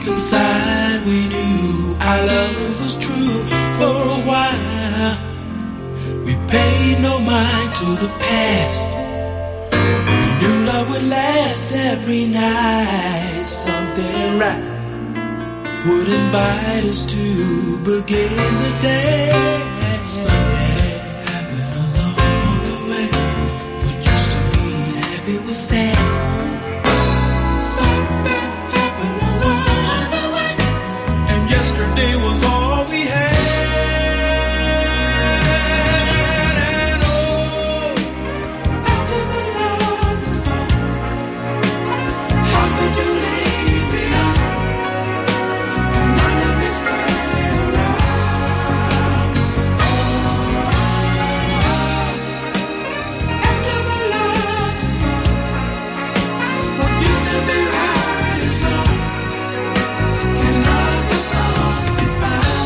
Deep inside we knew our love was true. For a while we paid no mind to the past. We knew love would last every night. Something right would invite us to begin the day. Something happened along the way. What used to be happy was sad. Something happened along the way, and yesterday was all we had. And oh, after the love is gone, how could you leave me on? And not let me stay around. Oh, after the love is gone, what used to be right is wrong. Can love that's lost be found?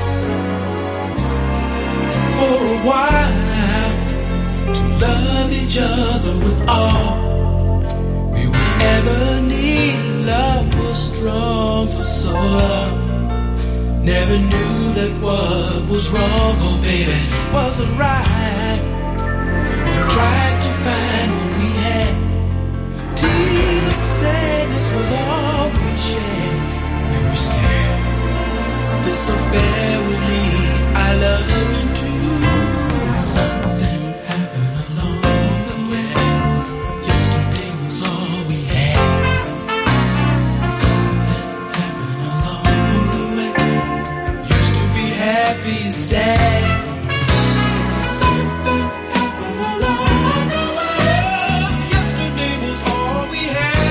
For a while, to love each other with all we would ever need. Love was strong for so long. Never knew that what was wrong, oh baby, wasn't right. We tried to find what we had. Tears, sadness was all we shared. We were scared this affair would lead our love into something happened along the way. Yesterday was all we had. Something happened along the way. Used to be happy, sad. Something happened along the way. Yesterday was all we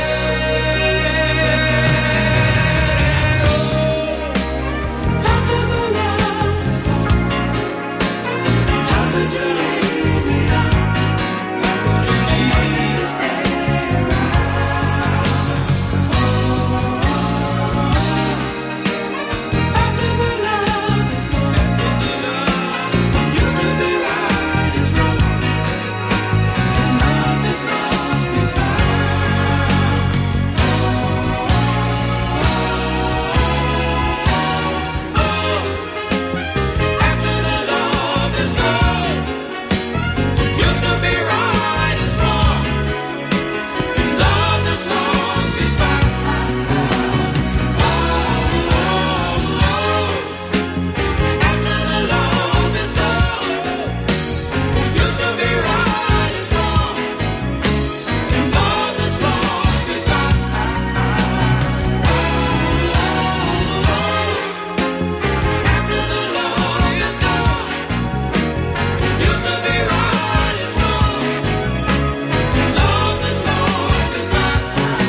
had. Oh, after the love is gone, how could you leave me on? How could you leave me stay around? Oh, after the love is gone, what used to be right is wrong. Can love that's lost be found? Oh, after the love is gone, what used to be right is wrong. Can love that's lost be found? Oh, after the love is gone, what used to be right is wrong. Can love that's lost be found? After the love is gone, what used to be right is wrong. Can love that's lost be found?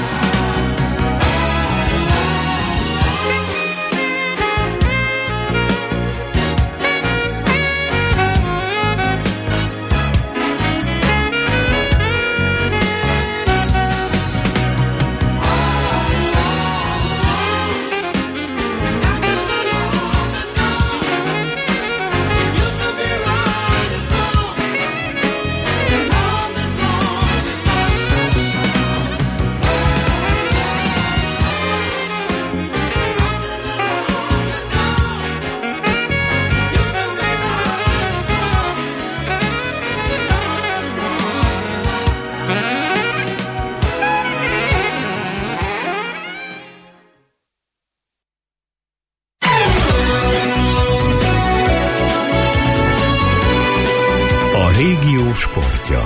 A régió sportja.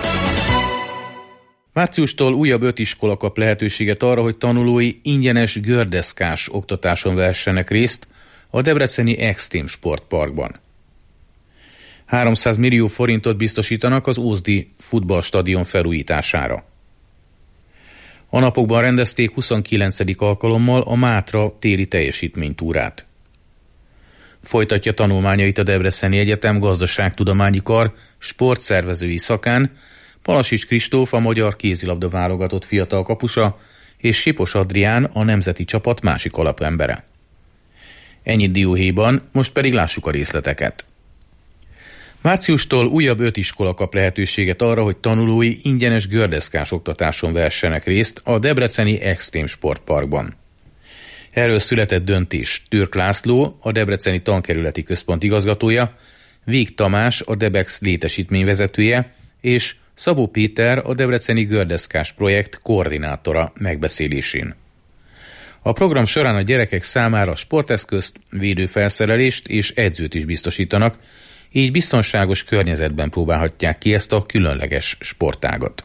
Márciustól újabb öt iskola kap lehetőséget arra, hogy tanulói ingyenes gördeszkás oktatáson vehessenek részt a debreceni Extreme Sportparkban. háromszáz millió forintot biztosítanak az Ózdi futballstadion felújítására. A napokban rendezték huszonkilencedik alkalommal a Mátra téli teljesítménytúrát. Folytatja tanulmányait a Debreceni Egyetem Gazdaságtudományi Kar sportszervezői szakán Palasics Kristóf, a magyar kézilabda válogatott fiatal kapusa, és Sipos Adrián, a nemzeti csapat másik alapembere. Ennyit dióhéjban, most pedig lássuk a részleteket. Márciustól újabb öt iskola kap lehetőséget arra, hogy tanulói ingyenes gördeszkás oktatáson vehessenek részt a debreceni Extreme Sportparkban. Erről született döntés. Türk László, a Debreceni Tankerületi Központ igazgatója, Víg Tamás, a Debex létesítményvezetője, és Szabó Péter, a Debreceni Gördeszkás projekt koordinátora megbeszélésén. A program során a gyerekek számára sporteszközt, védőfelszerelést és edzőt is biztosítanak, így biztonságos környezetben próbálhatják ki ezt a különleges sportágat.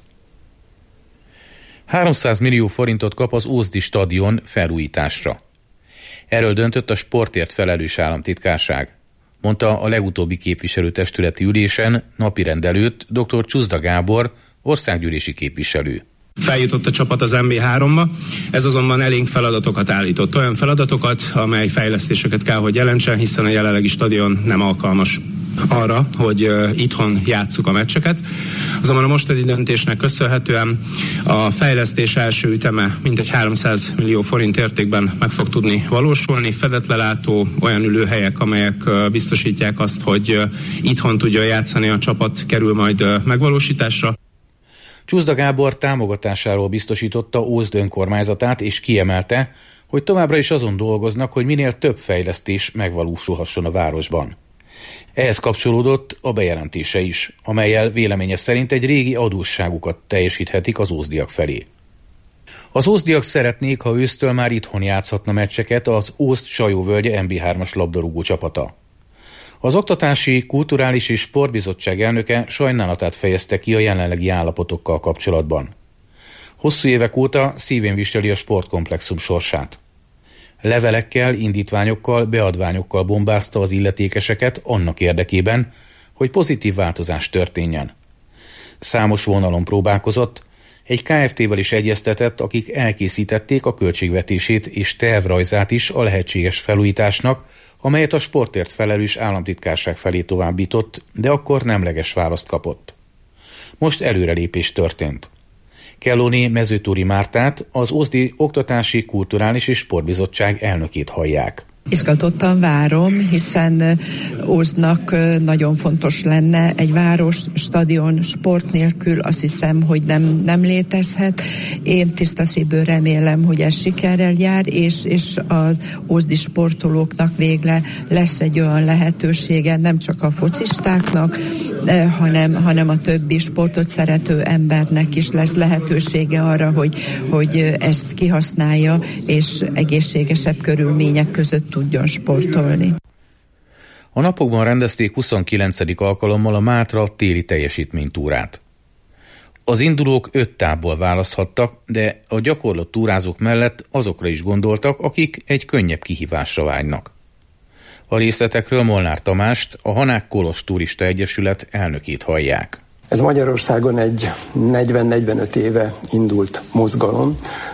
háromszáz millió forintot kap az Ózdi stadion felújításra. Erről döntött a sportért felelős államtitkárság, mondta a legutóbbi képviselőtestületi ülésen napirend előtt dr. Csuzda Gábor, országgyűlési képviselő. Feljutott a csapat az em bé háromba, ez azonban elénk feladatokat állított. Olyan feladatokat, amely fejlesztéseket kell, hogy jelentsen, hiszen a jelenlegi stadion nem alkalmas arra, hogy uh, itthon játsszuk a meccseket. Azonban a mostani döntésnek köszönhetően a fejlesztés első üteme mintegy háromszáz millió forint értékben meg fog tudni valósulni. Fedetlelátó, olyan ülőhelyek, amelyek uh, biztosítják azt, hogy uh, itthon tudja játszani a csapat, kerül majd uh, megvalósításra. Csuzda Gábor támogatásáról biztosította Ózd önkormányzatát, és kiemelte, hogy továbbra is azon dolgoznak, hogy minél több fejlesztés megvalósulhasson a városban. Ehhez kapcsolódott a bejelentése is, amellyel véleménye szerint egy régi adósságukat teljesíthetik az ózdiak felé. Az ózdiak szeretnék, ha ősztől már itthon játszhatna meccseket az Ózd-Sajóvölgye em bé hármas labdarúgó csapata. Az Oktatási, Kulturális és Sportbizottság elnöke sajnálatát fejezte ki a jelenlegi állapotokkal kapcsolatban. Hosszú évek óta szívén viseli a sportkomplexum sorsát. Levelekkel, indítványokkal, beadványokkal bombázta az illetékeseket annak érdekében, hogy pozitív változás történjen. Számos vonalon próbálkozott, egy ká ef té-vel is egyeztetett, akik elkészítették a költségvetését és tervrajzát is a lehetséges felújításnak, amelyet a sportért felelős államtitkárság felé továbbított, de akkor nemleges választ kapott. Most előrelépés történt. Kellóné Mezőtúri Mártát, az Ózdi Oktatási, Kulturális és Sportbizottság elnökét hallják. Izgatottan várom, hiszen Ózdnak nagyon fontos lenne egy város, stadion, sport nélkül, azt hiszem, hogy nem, nem létezhet. Én tiszta szívből remélem, hogy ez sikerrel jár, és, és az ózdi sportolóknak végre lesz egy olyan lehetősége, nem csak a focistáknak, hanem, hanem a többi sportot szerető embernek is lesz lehetősége arra, hogy, hogy ezt kihasználja, és egészségesebb körülmények között tudjon sportolni. A napokban rendezték huszonkilencedik alkalommal a Mátra téli teljesítménytúrát. Az indulók öt távból választhattak, de a gyakorlott túrázók mellett azokra is gondoltak, akik egy könnyebb kihívásra vágynak. A részletekről Molnár Tamást, a Hanák Kolos Turista Egyesület elnökét hallják. Ez Magyarországon egy negyven-negyvenöt éve indult mozgalom,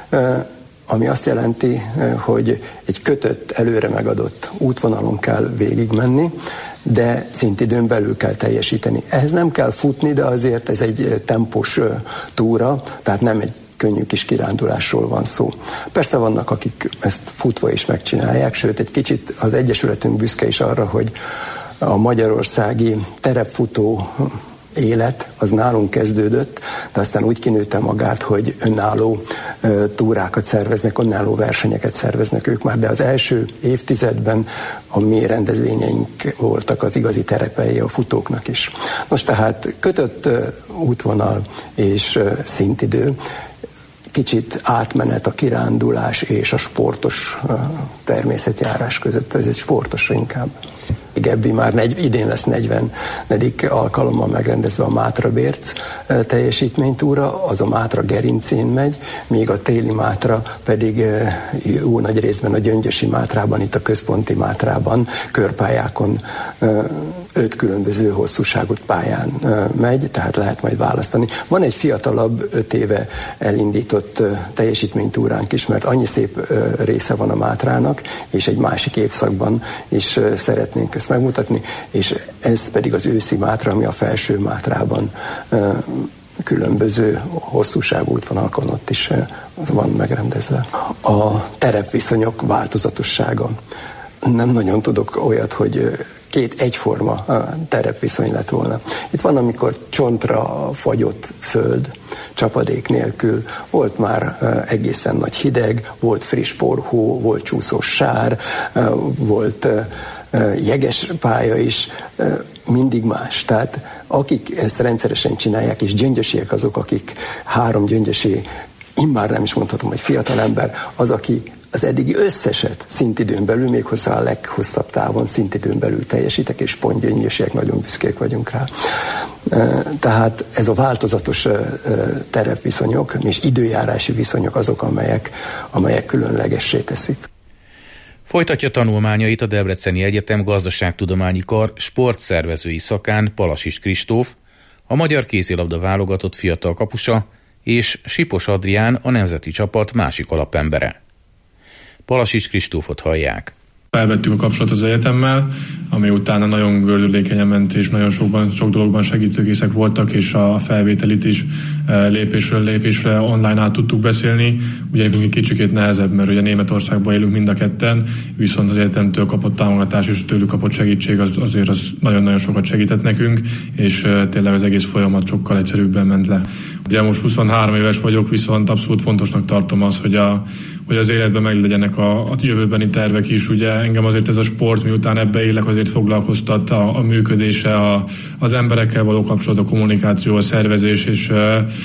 ami azt jelenti, hogy egy kötött, előre megadott útvonalon kell végigmenni, de szintidőn belül kell teljesíteni. Ehhez nem kell futni, de azért ez egy tempós túra, tehát nem egy könnyű kis kirándulásról van szó. Persze vannak, akik ezt futva is megcsinálják, sőt egy kicsit az Egyesületünk büszke is arra, hogy a magyarországi terepfutó élet az nálunk kezdődött, de aztán úgy kinőtte magát, hogy önálló uh, túrákat szerveznek, önálló versenyeket szerveznek ők már, de az első évtizedben a mi rendezvényeink voltak az igazi terepei a futóknak is. Nos, tehát kötött uh, útvonal és uh, szintidő, kicsit átmenet a kirándulás és a sportos uh, természetjárás között, ez egy sportos inkább. Gebbi már negy, idén lesz negyvenedik alkalommal megrendezve a Mátra-Bérc teljesítménytúra, az a Mátra Gerincén megy, míg a téli Mátra pedig jó nagy részben a Gyöngyösi Mátrában, itt a központi Mátrában, körpályákon öt különböző hosszúságú pályán megy, tehát lehet majd választani. Van egy fiatalabb, öt éve elindított teljesítménytúránk is, mert annyi szép része van a Mátrának, és egy másik évszakban is szeretnénk ezt megmutatni, és ez pedig az őszi Mátra, ami a felső Mátrában különböző hosszúságú útvonalakon ott is van megrendezve. A terepviszonyok változatossága. Nem nagyon tudok olyat, hogy két egyforma terepviszony lett volna. Itt van, amikor csontra fagyott föld, csapadék nélkül. Volt már egészen nagy hideg, volt friss porhó, volt csúszós sár, volt jeges pálya is, mindig más. Tehát akik ezt rendszeresen csinálják, és gyöngyösiek azok, akik három gyöngyösi, immár nem is mondhatom, hogy fiatalember, az, aki az eddigi összeset szintidőn belül, méghozzá a leghosszabb távon szintidőn belül teljesítek, és pontgyöngyösiek, nagyon büszkék vagyunk rá. Tehát ez a változatos terepviszonyok és időjárási viszonyok azok, amelyek, amelyek különlegessé teszik. Folytatja tanulmányait a Debreceni Egyetem Gazdaságtudományi Kar sportszervezői szakán Palasics Kristóf, a magyar kézilabda válogatott fiatal kapusa, és Sipos Adrián, a nemzeti csapat másik alapembere. Palasics Kristófot hallják. Felvettük a kapcsolatot az egyetemmel, ami utána nagyon gördülékenyen ment, és nagyon sokban, sok dologban segítőkészek voltak, és a felvételit is lépésről lépésre online át tudtuk beszélni. Ugye egy kicsikét nehezebb, mert ugye Németországban élünk mind a ketten, viszont az egyetemtől kapott támogatás és tőlük kapott segítség az, azért az nagyon-nagyon sokat segített nekünk, és tényleg az egész folyamat sokkal egyszerűbben ment le. Ugye most huszonhárom éves vagyok, viszont abszolút fontosnak tartom az, hogy a hogy az életben meglegyenek a, a jövőbeni tervek is. Ugye engem azért ez a sport, miután ebbe élek, azért foglalkoztat a, a működése, a, az emberekkel való kapcsolat, a kommunikáció, a szervezés, és,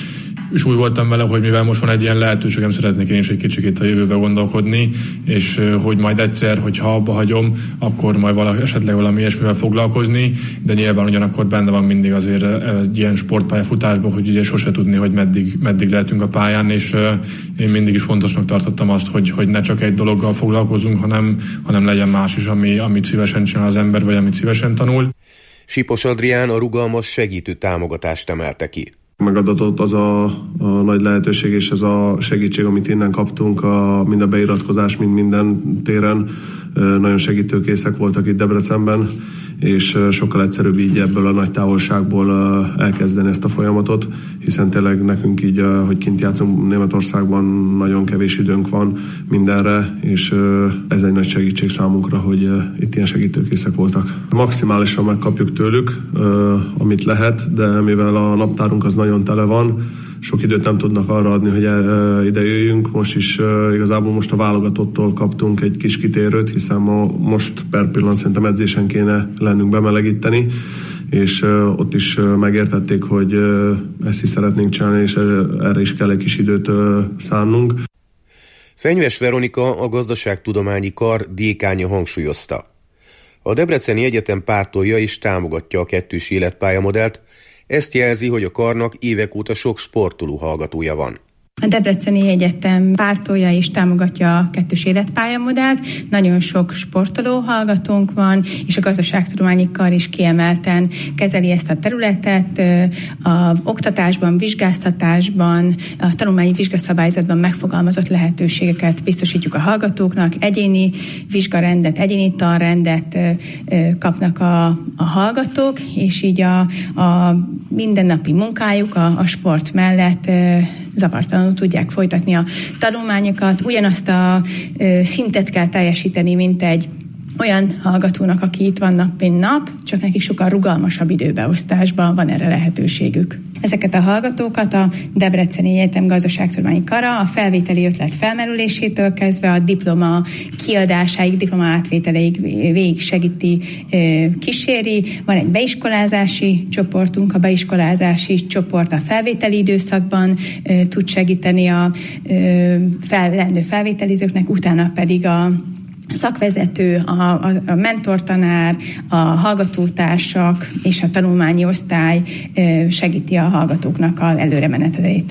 és úgy voltam vele, hogy mivel most van egy ilyen lehetőségem, szeretnék én is egy kicsikét a jövőbe gondolkodni, és hogy majd egyszer, hogyha abba hagyom, akkor majd vala, esetleg valami ilyesmivel foglalkozni, de nyilván ugyanakkor benne van mindig azért egy ilyen sportpályafutásban, hogy ugye sose tudni, hogy meddig, meddig lehetünk a pályán, és én mindig is fontosnak tartottam azt, hogy, hogy ne csak egy dologgal foglalkozunk, hanem, hanem legyen más is, ami, amit szívesen csinál az ember, vagy amit szívesen tanul. Sipos Adrián a rugalmas segítő támogatást emelte ki. Megadatott az a, a nagy lehetőség és ez a segítség, amit innen kaptunk, a, mind a beiratkozás, mind minden téren. Nagyon segítőkészek voltak itt Debrecenben, és sokkal egyszerűbb így ebből a nagy távolságból elkezdeni ezt a folyamatot, hiszen tényleg nekünk így, hogy kint játszunk Németországban, nagyon kevés időnk van mindenre, és ez egy nagy segítség számunkra, hogy itt ilyen segítőkészek voltak. Maximálisan megkapjuk tőlük, amit lehet, de mivel a naptárunk az nagyon tele van, sok időt nem tudnak arra adni, hogy ide jöjjünk. Most is igazából most a válogatottól kaptunk egy kis kitérőt, hiszen ma, most per pillanat szerintem edzésen kéne lennünk bemelegíteni, és ott is megértették, hogy ezt is szeretnénk csinálni, és erre is kell egy kis időt szánnunk. Fenyves Veronika, a Gazdaságtudományi Kar dékánja hangsúlyozta. A Debreceni Egyetem pártolja és támogatja a kettős életpályamodellt. Ezt jelzi, hogy a karnak évek óta sok sportoló hallgatója van. A Debreceni Egyetem pártolja és támogatja a kettős életpályamodellt. Nagyon sok sportoló hallgatónk van, és a Gazdaságtudományi Kar is kiemelten kezeli ezt a területet. A oktatásban, vizsgáztatásban, a tanulmányi vizsgaszabályzatban megfogalmazott lehetőségeket biztosítjuk a hallgatóknak. Egyéni vizsgarendet, egyéni tanrendet kapnak a, a hallgatók, és így a, a mindennapi munkájuk a, a sport mellett zavartalanul tudják folytatni a tanulmányokat. Ugyanazt a ö, szintet kell teljesíteni, mint egy olyan hallgatónak, aki itt van nap mint nap, csak nekik sokkal rugalmasabb időbeosztásban van erre lehetőségük. Ezeket a hallgatókat a Debreceni Egyetem Gazdaságtudományi Kara a felvételi ötlet felmerülésétől kezdve a diploma kiadásáig, diploma átvételeig végig segíti, kíséri. Van egy beiskolázási csoportunk, a beiskolázási csoport a felvételi időszakban tud segíteni a fel, lendő felvételizőknek, utána pedig a szakvezető, a, a, a mentortanár, a hallgatótársak és a tanulmányi osztály segíti a hallgatóknak az előremenetelét.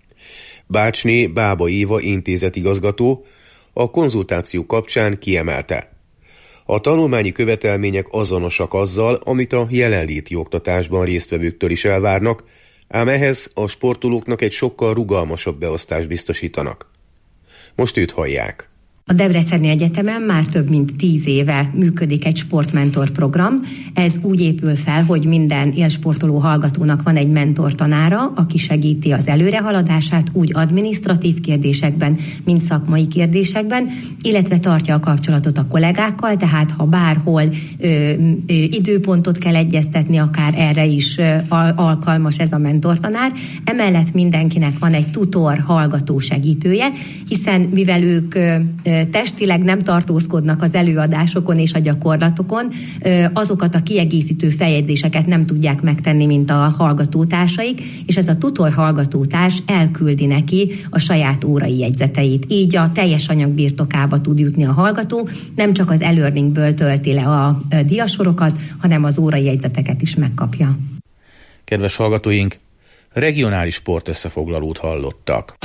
Bácsné Bába Éva intézetigazgató a konzultáció kapcsán kiemelte. A tanulmányi követelmények azonosak azzal, amit a jelenléti oktatásban résztvevőktől is elvárnak, ám ehhez a sportolóknak egy sokkal rugalmasabb beosztást biztosítanak. Most őt hallják. A Debreceni Egyetemen már több mint tíz éve működik egy sportmentor program. Ez úgy épül fel, hogy minden élsportoló hallgatónak van egy mentortanára, aki segíti az előrehaladását úgy adminisztratív kérdésekben, mint szakmai kérdésekben, illetve tartja a kapcsolatot a kollégákkal, tehát ha bárhol ö, ö, időpontot kell egyeztetni, akár erre is ö, alkalmas ez a mentortanár. Emellett mindenkinek van egy tutor hallgató segítője, hiszen mivel ők ö, testileg nem tartózkodnak az előadásokon és a gyakorlatokon, azokat a kiegészítő feljegyzéseket nem tudják megtenni, mint a hallgatótársaik, és ez a tutor hallgatótárs elküldi neki a saját órai jegyzeteit. Így a teljes anyag birtokába tud jutni a hallgató, nem csak az e-learningből tölti le a diasorokat, hanem az órai jegyzeteket is megkapja. Kedves hallgatóink, regionális sportösszefoglalót hallottak.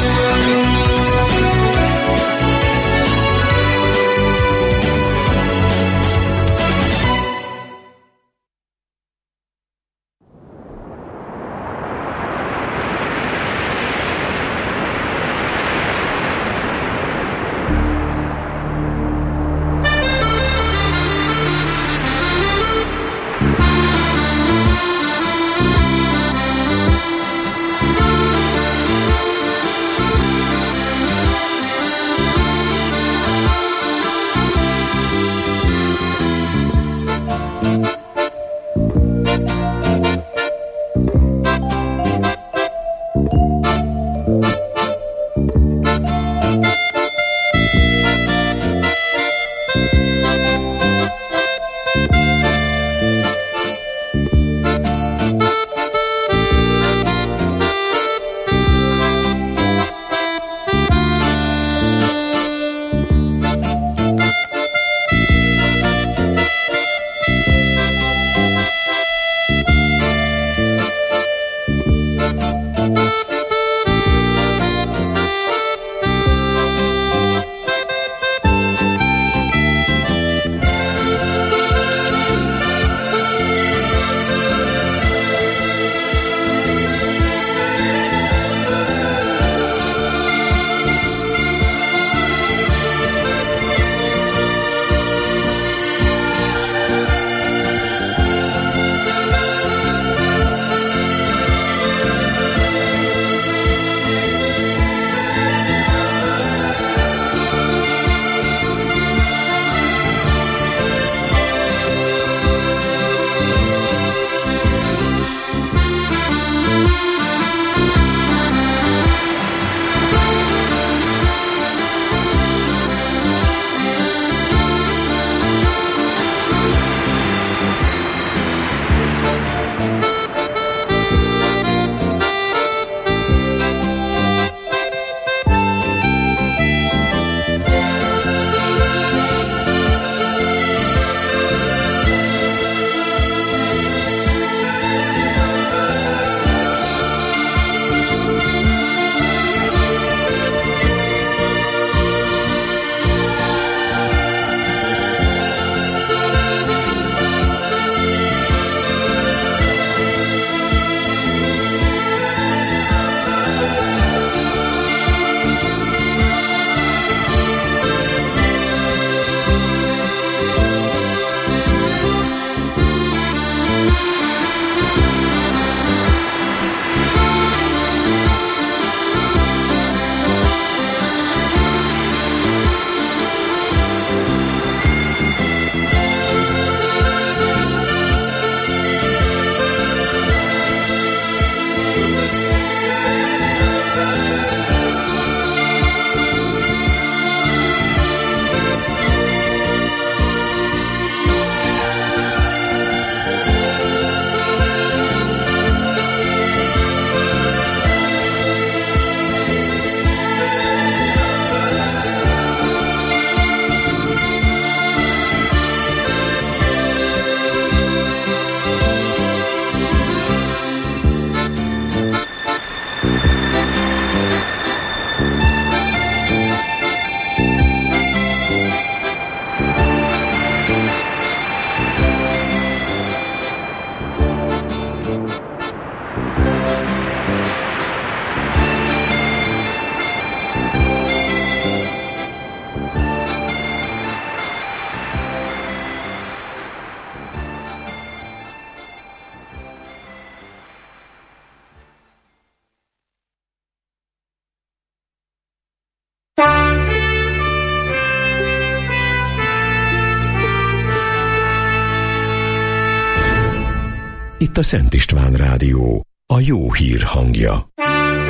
Itt a Szent István Rádió, a jó hír hangja.